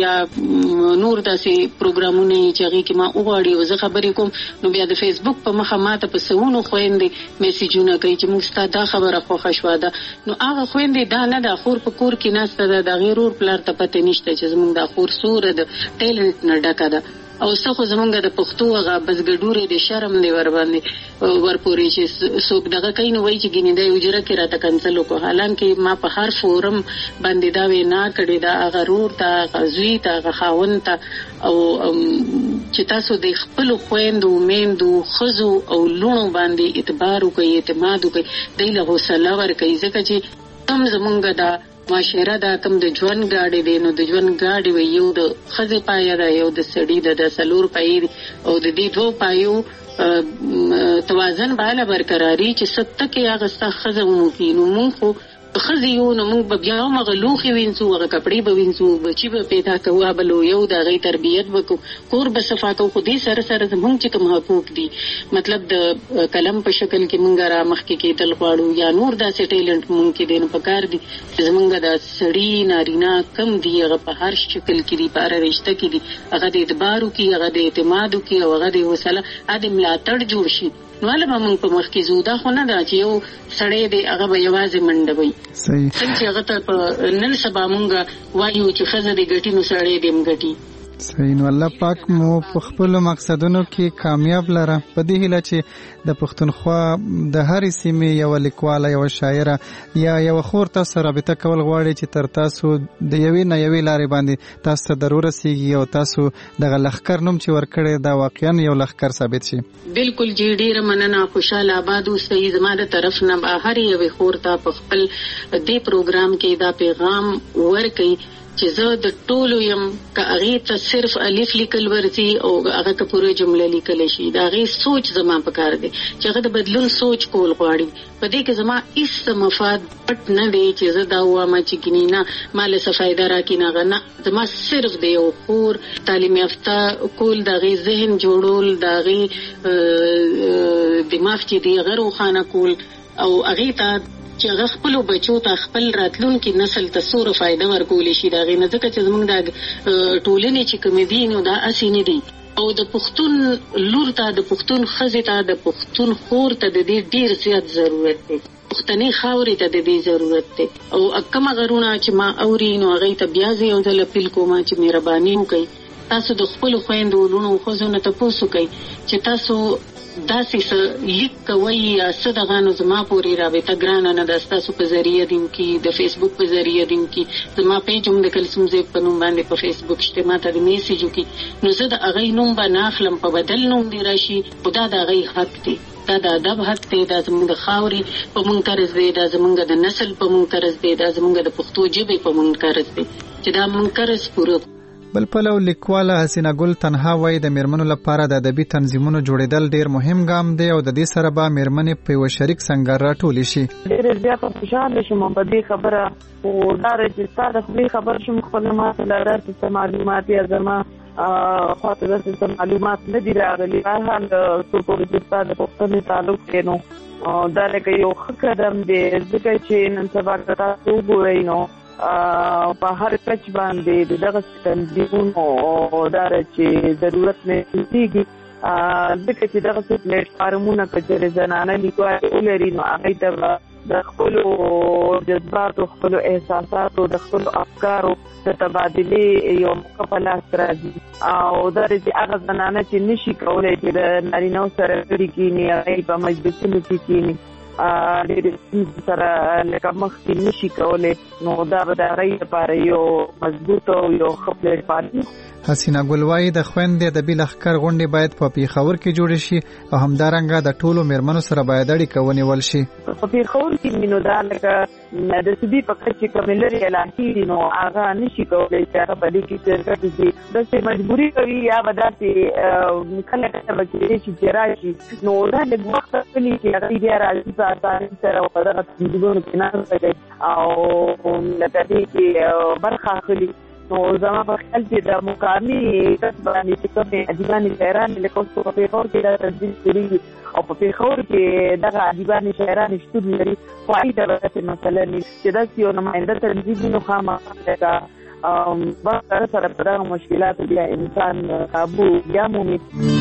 یا نور داسې پروګرامونه چې هغې کې ما وغواړي او زه خبرې کوم نو بیا د فیسبوک په مخه ما ته په سوونو خویندې میسیجونه کوي چې موږ دا خبره خوښه شوه ده نو هغه خویندې دا نه ده خور په کور کې ناسته ده د هغې رور پلار ته پته نشته چې زموږ دا خور سوره د ټیلنټ نه ډکه ده او څه خو زمونږ د پښتو هغه بزګډورې د شرم دی ورباندې ورپورې چې څوک دغه کوي نو وایي چې ګینې دا حجره کې راته کنسل وکړو حالانکې ما په هر فورم باندې دا وینا کړې ده هغه رور ته هغه زوی ته هغه خاوند ته او چې تاسو د خپلو خویندو میندو ښځو او لوڼو باندې اعتبار وکړئ اعتماد وکړئ دوی له حوصله ورکوي ځکه چې کم زمونږ دا معاشره دا کم د ژوند ګاډی دی نو د ژوند ګاډی وي یو د ښځې پایه ده یو د سړي ده د 4 پایې دي او د دې 2 پایو توازن بالا برقراري چې سته کې هغه ستا ښځه وموکي نو مونږ خو ښځې یو نو مونږ به بیا هم هغه لوښې وینځو هغه کپړې به وینځو بچي به پیدا کوو هغه به لویو د هغې تربیت به کوو کور به صفا کوو خو دې سره سره زمونږ چې کوم حقوق دي مطلب د قلم په شکل کې مونږ را مخکې کېدل غواړو یا نور داسې ټیلنټ مونږ کې دی نو پکار دي چې زمونږ د سړي نارینه کم دي هغه په هر شکل کې دي په هره رشته کې دي هغه د اعتبار وکړي هغه د اعتماد وکړي او هغه د حوصله د ملاتړ جوړ شي نو هله به مونږ په مخکې ځو دا خو نه ده چې یو سړی دی هغه به یوازې منډه وي څنګه چې هغه ته په نن سبا مونږ وایو چې ښځه دې ګټي نو سړی دې هم ګټي صحیح. نو الله پاک مو په خپل مقصدونو کې کامیاب لره. په دې هیله چې د پښتونخوا د هرې سیمې یو لیکواله یو شاعره یا یو خور تاسو رابطه کول غواړي چې تر تاسو د یوې نه یوې لارې باندې تاسو ته ضرور رسیږي او تاسو دغه لښکر نوم چې ورکړی دا واقعا یو لښکر ثابت شي. بالکل جی ډیره مننه. خوشاله آباد اوسئ. زما د طرف نه هرې یوې خور ته په خپل دې پروګرام کې دا پیغام ورکړئ چې زه د ټولو یم که هغې ته صرف الف لیکل ورځي او هغه که پوره جمله لیکلی شي د هغې سوچ زما پکار دی چې هغه د بدلون سوچ کول غواړي. په دې کې زما هېڅ مفاد پټ نه دی چې زه دا ووایم چې ګینې نه ما له څه فایده راکړي نه هغه نه. زما صرف د یو خور تعلیم یافته کول د هغې ذهن جوړول د هغې دماغ چې دی هغه روښانه کول او هغې ته چې هغه خپلو بچو ته خپل راتلونکي نسل ته څومره فایده ورکولی شي د هغې نه. ځکه چې زموږ د ټولنې چې کومې دي نو دا هسې نه دي او د پښتون لور ته د پښتون ښځې ته د پښتون خور ته د دې ډېر زیات ضرورت دی. پښتنې خاورې ته د دې ضرورت دی او کومه غرونه چې ما اوري نو هغې ته بیا زه یو ځل اپیل کوم چې مهرباني وکړئ تاسو د خپلو خویندو ورونو ښځو نه تپوس وکړئ چې تاسو داسې څه لیک کوئ یا څه دغه نو زما پورې رابطه ګرانه نه ده. ستاسو په ذریعه دې وکړي د فیسبوک په ذریعه دې وکړي. زما پیج هم د کلثوم زیب په نوم باندې په فیسبوک شته ما ته د میسیج وکړي نو زه د هغې نوم به نه اخلم په بدل نوم دې راشي خو دا د هغې حق دی. دا د ادب حق دی. دا زموږ د خاورې په مونږ قرض دی. دا زموږ د نسل په مونږ قرض دی. دا زموږ د پښتو ژبې په مونږ قرض دی چې دا مونږ قرض پوره. بل پلو لیکواله حسینه ګل تنها وایي د میرمنو لپاره د ادبي تنظیمونو جوړېدل ډېر مهم ګام دی او د دې سره به میرمنې په یو شریک سنګر راټولې شي. ډېر زیاته خوشاله شوم په دې خبره او دا چې ستا د خپلې خبر شوم خپل ما ته لاره څه معلومات یا زما خاطر څه معلومات نه دي راغلي. بهرحال څو پورې چې ستا د پښتنې تعلق دی نو دا لکه یو ښه قدم دی ځکه چې نن سبا که تاسو وګورئ نو په هر کچ باندې دغه تنظیمونو دا چې ضرورت نه کېږي ځکه چې دغه پلیټ فارمونه که چېرې زنانه لیکوال ولري نو هغوی ته د خپلو جذباتو خپلو احساساتو د خپلو افکارو د تبادلې یو موقع په لاس راځي او دا چې هغه زنانه چې نشي کولی چې د نارینهو سره کړي کېني هغوی په مجلسونو کې کېني ډېرې سره لکه مخکې نشي کولی نو دا به د هغوی لپاره یو مضبوط او یو ښه پلیټ فارم. حسینه ګل وایي د خویندې ادبي لښکر غونډې باید په پېښور کې جوړې شي او همدارنګه د ټولو میرمنو سره باید اړیکه ونیول شي. په پېښور کې نو دا لکه د سدي په کچ چې کومې لرې اعلان کېږي نو هغه نشي کولی چې هغه په دې کې شرکت وکړي. داسې مجبوري کوي یا به داسې کله کله به کېدای شي چې راشي نو دا لږ وخت اخلي چې هغوی بیا راځي په اسانۍ سره او په دغه تنظیمونو کې ناسته کوي او لکه دې کې برخه اخلي. نو زما په خیال چې د مقامي کس باندې چې کومې ادیبانې شاعرانې لکه اوس په پېښور کې دا تنظیم کېږي او په پېښور کې دغه ادیبانې شاعرانې شتون لري خو هغوی ته به داسې مسله نه چې داسې یو نماینده تنظیم وي نو خامخا لکه بس سره سره په دغه مشکلاتو بیا انسان قابو بیا مومي.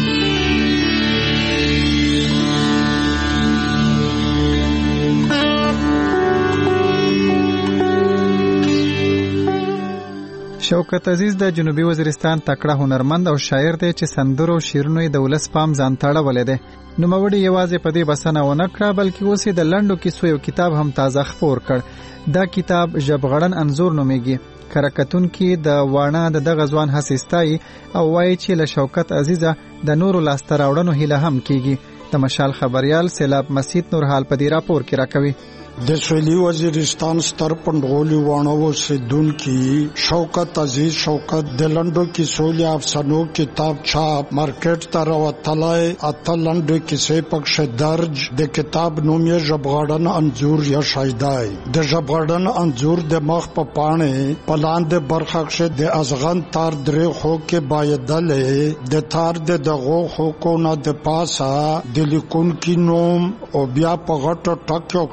شوکت عزیز د جنوبي وزیرستان تکړه هنرمند او شاعر دی چې سندرو او شعرونو یې د ولس پام ځان ته اړولی دی. نوموړي یوازې په دې بسنه ونه کړه بلکې اوس یې د لنډو کیسو یو کتاب هم تازه خپور کړ. دا کتاب ژبغړن انځور نومیږي. کره کتونکي د واڼه د دغه ځوان هڅې ستایي او وایي چې له شوکت عزیزه د نورو لاسته راوړنو هیله هم کیږي. د مشال خبریال سیلاب مسید نورحال په دې راپور کې راکوي. د سویلي وزیرستان ستر پنډغولي واڼه اوسېدونکي شوکت عزیز شوکت د لنډو کیسو یا افسانو کتاب چاپ مارکیټ ته راوتلی. اته لنډې کیسې پکښې درج. د کتاب نوم یې ژبغړن انځور یا شایدای. د ژبغړن انځور د مخ په پاڼې په لاندې برخه کښې د ازغن تار درې خو کې بایدلې د تار د دغو خوکو نه د پاسه د لیکونکي نوم او بیا په غټو ټکیو کښې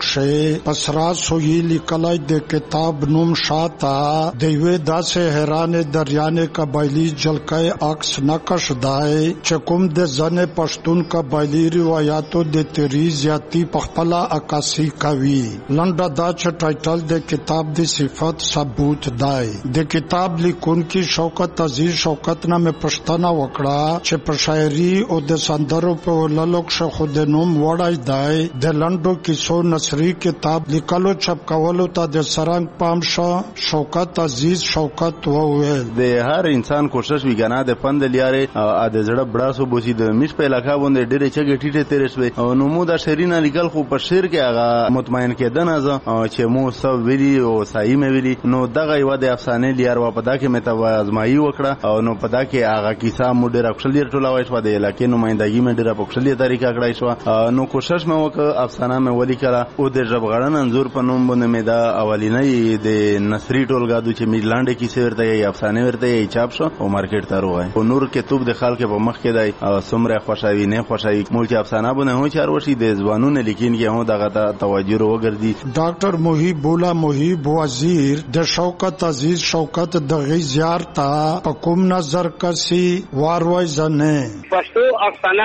پسرا سوی لیکلای د کتاب نوم شاته د یوې داسې حیرانې دریانې قبایلی جلکای عکس نقش دای چې کوم د ځنې پښتون قبایلی روایتو د تیری زیاتی پخپلا عکاسی کوي. لنډه دا چې ټایټل د کتاب د صفات ثبوت دای. د کتاب لیکونکي شوکت عزیز شوکت نامه پښتنه وکړه چې په شاعري او د سندرو په وللو کې خود نوم وړای دای. د لنډو کیسو نثري کتاب لیکلو چاپ کولو ته د سرنګ پام شو. شوکت عزیز شوکت وویل د هر انسان کوشش ویګانا د پند لیاره د زړه بڑاسو بوسی د مش په علاقہ باندې ډېرې چګې ټیټه تیرې شوې او نو مو د شرینا لیکل خو په شعر کې هغه مطمئن کېدن از چې مو سب ویلی او صحیح مې ویلی نو دغه یو د افسانه لیار و پدا کې مې ته ازمایي وکړه او نو پدا کې هغه کیسه مو ډېر خپل ټولوي شو د علاقې نمائندګي مې ډېر په خپل طریقه کړای شو نو کوشش مې وکړ افسانه مې ولی کړه او د ژبغړن انزور په نوم باندې مې دا اولینې د نثري ټولګادو چې مې لاندې کیسه ورته یې افسانه ورته یې چاپ شو او مارکیټ ته راغی او نور کتاب د خلک په مخ کې دی سمره خوشاوي نه خوشاوي مو چې افسانه بونه هو چار وشي د ځوانونه لیکین کې هو دغه توجه وګرځي. ډاکټر محیب بولا محیب وزیر د شوکت عزیز شوکت د غي زیارت په کوم نظر کسي واروي زنه پښتو افسانه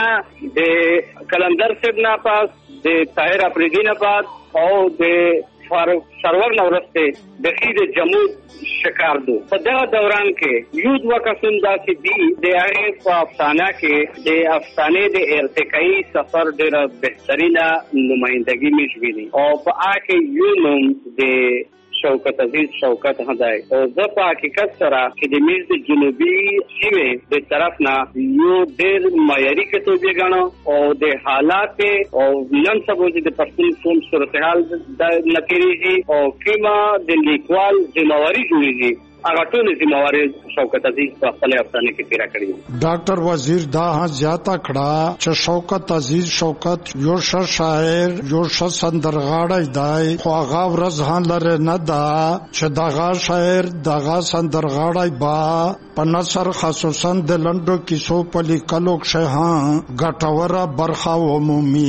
د کلندر صاحب نه پاس د طاهر افریدی نه پاس او د سرور نورسته د خید جمود شکار دو په دغه دوران کې یو دوه قسم داسې دي د هغه په افسانه کې د افسانې د ارتقایي سفر ډېر بهترینه نمائندګي مشوي او په هغه یو نوم د شوکت عزیز شوکت هداي او د په حقیقت سره چې د میز د جنوبي سیمه د طرف نه یو ډېر معیاري کتابي غاڼو او د حالات او نن سبا د پښتون قوم صورتحال د نتیجې او کیما د لیکوال ذمہواری جوړیږي هغه ټول ذمہواری شوکت عزیز په خپل افسانه کې پیرا کړی. ډاکټر وزیر دا زیاته کړه چې شوکت عزیز شوکت یو شاعر یو سندرغاړی دی خو هغه ورځ لره نه دا چې دغه شاعر دغه سندرغاړی با په نثر خصوصا د لنډو کیسو په لیکلو کې ها ګټوره برخه عمومي.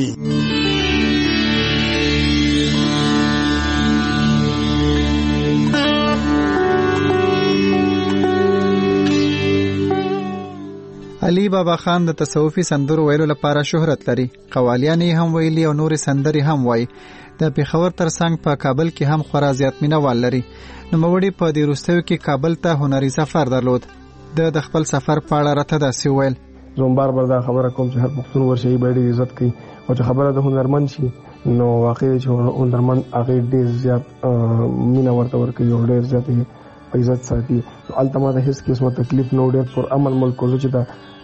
علي بابا خان د تصوفي سندرو ویلو لپاره شهرت لري. قوالیان هم ویلي او نور سندري هم وایي. د پیښور ترڅنګ په کابل کې هم خورا زیات مینوال لري. نوموړي په دې وروستیو کې کابل ته هنري سفر درلود. د خپل سفر په اړه راته داسې وویل. زه بار بار دا خبره کوم چې هر پښتون ورشي باید عزت کوي او چې خبره د هنرمند شي نو واقعي چې هنرمند هغه ډېر زیات مینا ورته ورکوي او ډېر زیات عزت ساتي. التما د هیڅ قسمه تکلیف نو ډېر پر عمل ملک کوزو چې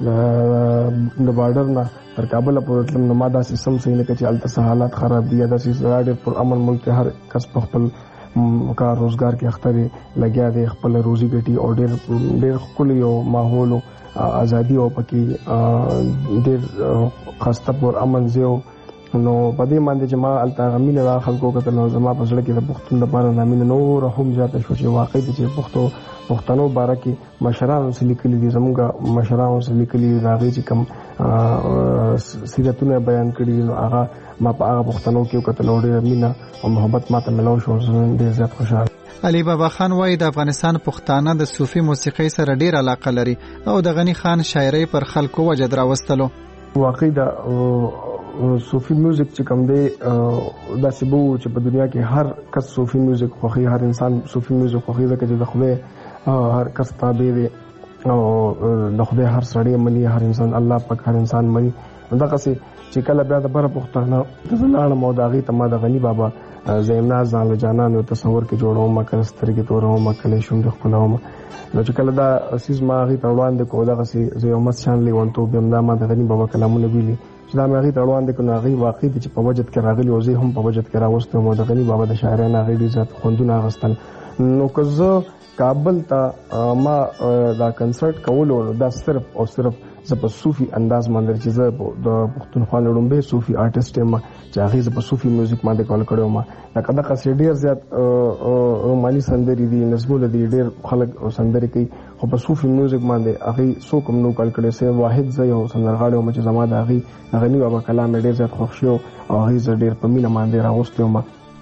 د بارډر نه تر کابل پورې تلم نو ما داسې سم صحیح نه کړي الته حالات خراب دي داسې ډېر پر عمل ملک هر کس په خپل کار روزګار کې اخترې لګیا دی خپل روزي ګټي او ډېر ښکلی او ماحول ازادي او پکې ډېر خسته پر امن زیو نو په دې باندې چې ما الته غمینه را خلکو کتل نو زما په زړه کې د پښتون لپاره نامینه نور هم زیاته شو چې واقعي چې پښتنو باره کې مشرانو سره لیکلي دي زموږ مشرانو سره لیکلي راغلي چې کوم سیرتونه بیان کړي نو هغه ما په هغه پښتنو کې کتل او ډېر مینه او محبت ماته ملو شو ډېر زیات خوشاله. علي بابا خان وایي د افغانستان پښتانه د صوفي موسیقۍ سره ډېر علاقه لري او د غني خان شاعرۍ پر خلکو وجد راوستلو. واقعي د صوفي میوزیک چې کوم دی داسې بو چې په دنیا کې هر کس صوفي میوزیک خوښي هر انسان صوفي میوزیک خوښي ځکه چې د خدای هر کس تابع دی او د خدای هر سړی مني هر انسان الله پاک هر انسان مني دغه چې کله بیا د بره پښتانه د زلاړ مو داغي ته ما د غني بابا زیمنا ځان له جانان او تصور کې جوړوم ما کله سترګې تورم ما کله شوم د خپلوم نو چې کله دا اساس ما غي تړوان د کو دغه سي زه مت شان لیونتو بهم دا ما د غني بابا کلامونه ویلي چې دا مې غي تړوان د کو ناغي واقعي چې په وجد کې راغلي او زه هم په وجد کې راوستم او د غني بابا د شاعرانه غي عزت خوندونه غستل نو که زه کابل ته ما دا کنسرت کولو دا صرف او صرف زه په صوفي انداز باندې چې زه د پښتونخوا لړومبه صوفي آرټیست یم چې هغه زه په صوفي میوزیک باندې کول کړو ما لکه دا قصې ډیر زیات روماني سندري دي نظمونه دي ډیر خلک سندري کوي خو په صوفي میوزیک باندې هغه سو کوم نو کول کړي سه واحد زه یو سندرغاړی مچ زما د هغه غني بابا کلام ډیر زیات خوښ شو او هغه زه ډیر په مینه باندې راوستم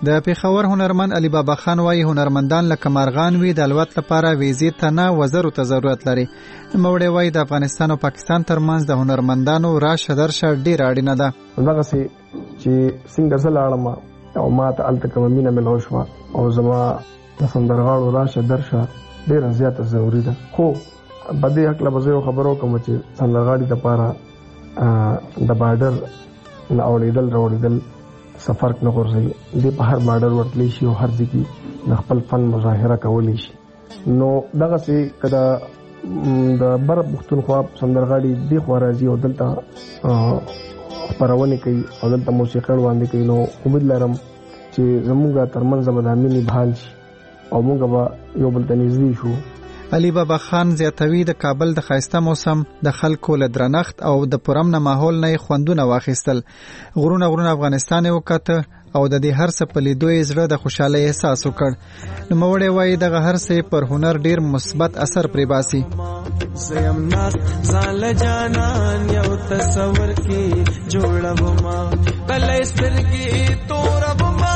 د پیښور هنرمند علي بابا خان وايي هنرمندان لکه مارغان وي د الوت لپاره ویزې ته نه وزرو ته ضرورت لري. نوموړی وايي د افغانستان او پاکستان ترمنځ د هنرمندانو راشه درشه ډېره اړینه ده. دغسې چې څنګه زه لاړم او ما ته هلته کومه مینه ملو شوه او زما د سندرغاړو راشه درشه ډېره زیاته ضروري ده. خو په دې هکله به زه یو خبره وکړم چې سندرغاړي دپاره د بارډر نه اوړېدل راوړېدل څه فرق نه غورځوي. دې په هر بارډر ورتلی شي او هر ځای کې د خپل فن مظاهره کولی شي. نو دغسې که د بره پښتونخوا سندرغاړي دې خوا راځي او دلته خپرونې کوي او دلته موسیقي وړاندې کوي، نو امید لرم چې زموږ ترمنځ به دا مینې بحال شي او موږ به یو بل ته نږدې شو. علي بابا خان زیاتوي د کابل د ښایسته موسم د خلکو له درنښت او د پرامنه ماحول نه خوندونه واخیستل. غرونه افغانستان یې وکاته او د دې هر څه په لیدو یې زړه د خوشحالۍ احساس وکړ. نوموړی وایي دغه هر څه پر هنر ډېر مثبت اثر پرې باسي. زیم ناس ځان له جانان یو تصور کې جوړوما کله سترګې توربما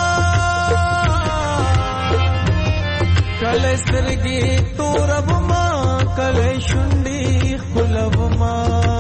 کله سترګې توربما کله شونډې خلوما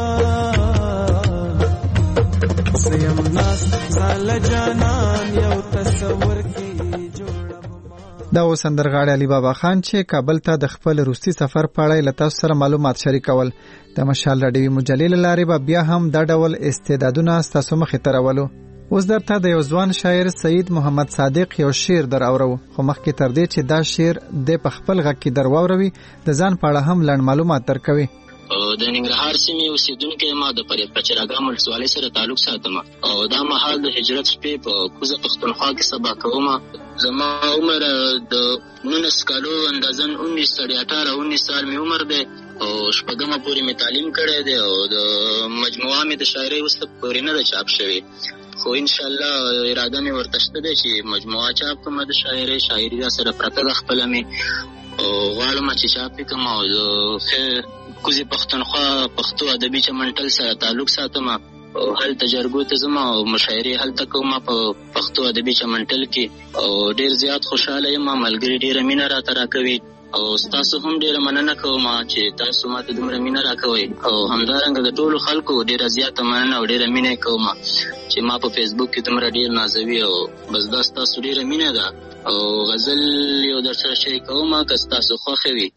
زیم ناس ځان له جانان یو تصور کې دا و سندرغاړی علي بابا خان چې کابل ته د خپل روسي سفر په اړه له تاسو سره معلومات شریکول. د مشال راډیوي مجلې له لارې به بیا هم دا ډول استعدادونه ستاسو مخې ته راولو. اوس درته د یو ځوان شاعر سید محمد صادق یو شعر در اورو، خو مخکې تر دې چې دا شعر د په خپل غږ کې در واوروي د ځان په اړه هم لنډ معلومات درکوي. د ننګرهار سیمې اوسیدونکی ما د پچرګام ولسوالۍ سره تعلق ساتم او دا مهال د هجرت شپې په کوزه پښتونخوا کې سبا کوم. زما عمر د 19 کالو اندازن 19 سال می عمر دی او شپږمه پورې می تعلیم کړی دی او د مجموعه می د شاعرۍ وسط پورې نه ده چاپ شوی، خو ان شاء الله اراده می ورته شته ده چې مجموعه چاپ کوم د شاعرۍ دا سره پرته د خپل می او غواړم چې چاپ کوم او کوزه پښتونخوا پښتو ادبي چمنټل سره تعلق ساتم او هلته جرګو ته زما او مشاعرې هلته کوم په پښتو ادبي چمنټل کې او ډیر زیات خوشاله یم. ملګری ډیره مینه راته راکوي او تاسو هم ډیره مننه کوم چې تاسو ماته دومره مینه راکوي او همدارنګه د ټولو خلکو ډیره زیاته مننه او ډیره مینه کوم چې ما په فیسبوک کې دومره ډیر نازوي او بس دا تاسو ډیره مینه ده. او غزل یو در سره شریکوم که تاسو خوښ وي.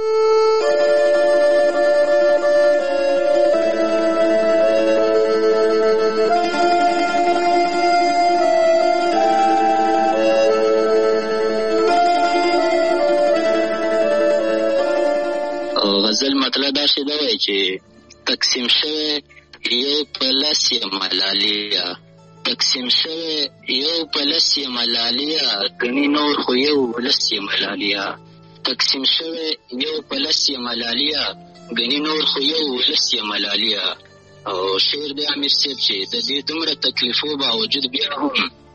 غزل مطلب دا شي دا وایي چې تقسیم شوی یو پلس یې ملالیا، تقسیم شوی یو پلس یې ملالیا، ګنې نور خو یو ولس یې ملالیا، تقسیم شوی یو پلس یې ملالیا، ګنې نور خو یو ولس یې ملالیا. او شعر د امیر صاحب چې د دې دومره تکلیفو باوجود بیا هم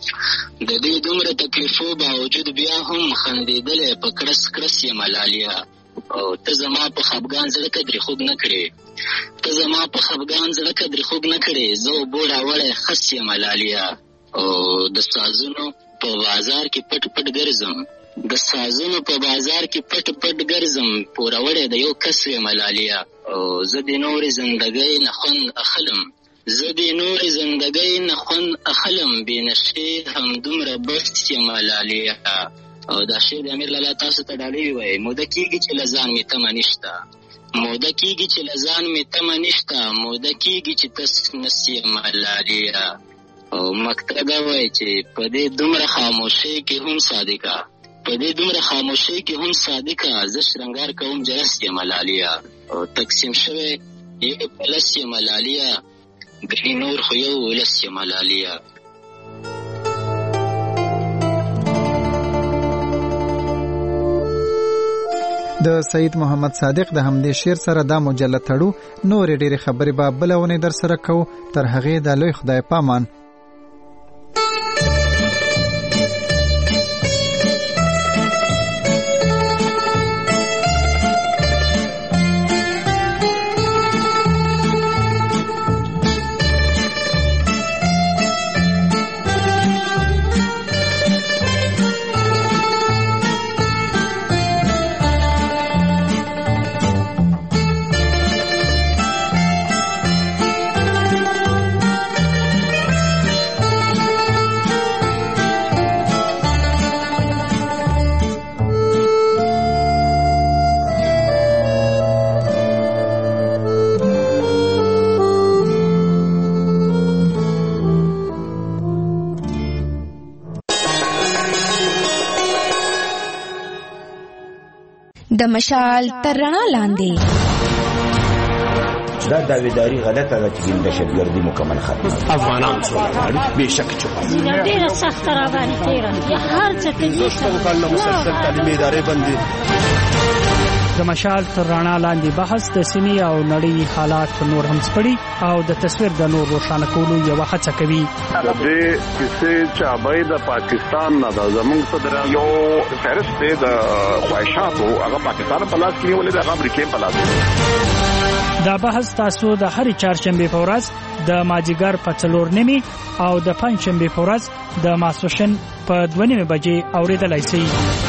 خندېدلی په کړس کړس یې ملالیا. او ته زما په خفګان زړه قدرې خوږ نه کړې، زه اوبو راوړی خس یم ملالیا. او د سازونو په بازار کې پټ ګرځم پوروړی د یو کس یم ملالیا. او زه د نورې زندګۍ نه خوند اخلم بې نشې همدومره بس یم ملالیا. او دا شعر د امیر لالا تاسو ته ډالۍ وایي. موده کېږي چې له ځان مې تمه نشته، موده کېږي چې تس نس یې ملالیا. او مکته دا وایي چې په دې دومره خاموشۍ کې هم صادقه زه شرنګار کوم جرس یې ملالیا. او تقسیم شوی یو پلس یې ملالیا، ګنې نور خو یو ولس یې ملالیا. د سید محمد صادق د همدې شعر سره دا مجله تړو. نورې ډېرې خبرې به بله ونې در سره کوو. تر هغې د لوی خدای پامان. د مشال تر رڼا لاندې. دا داویداری غلطه ده چې دهشتګردي مکمل ختمه. افغانان څومره بهشکه چې ډیره سخت را باندې تیره یا هر څه ته مسلسل تعلیمي ادارې بندي. د مشال تر رڼا لاندې بحث د سیمې او نړۍ حالات نور هم سپړي او د تصویر د نور روښانه کولو یو هڅه کوي. د کیسې چابای د پاکستان نه د زمونږ صدر یو فهرست د خواهشاتو هغه پاکستان په لاس کې ولې د امریکا په لاس. دا بحث تاسو د هرې چهارشنبه په ورځ د مازیګر په 4:30 او د پنځشنبه په ورځ د ماسپښین په 2:30 بجې اوریدلای شئ.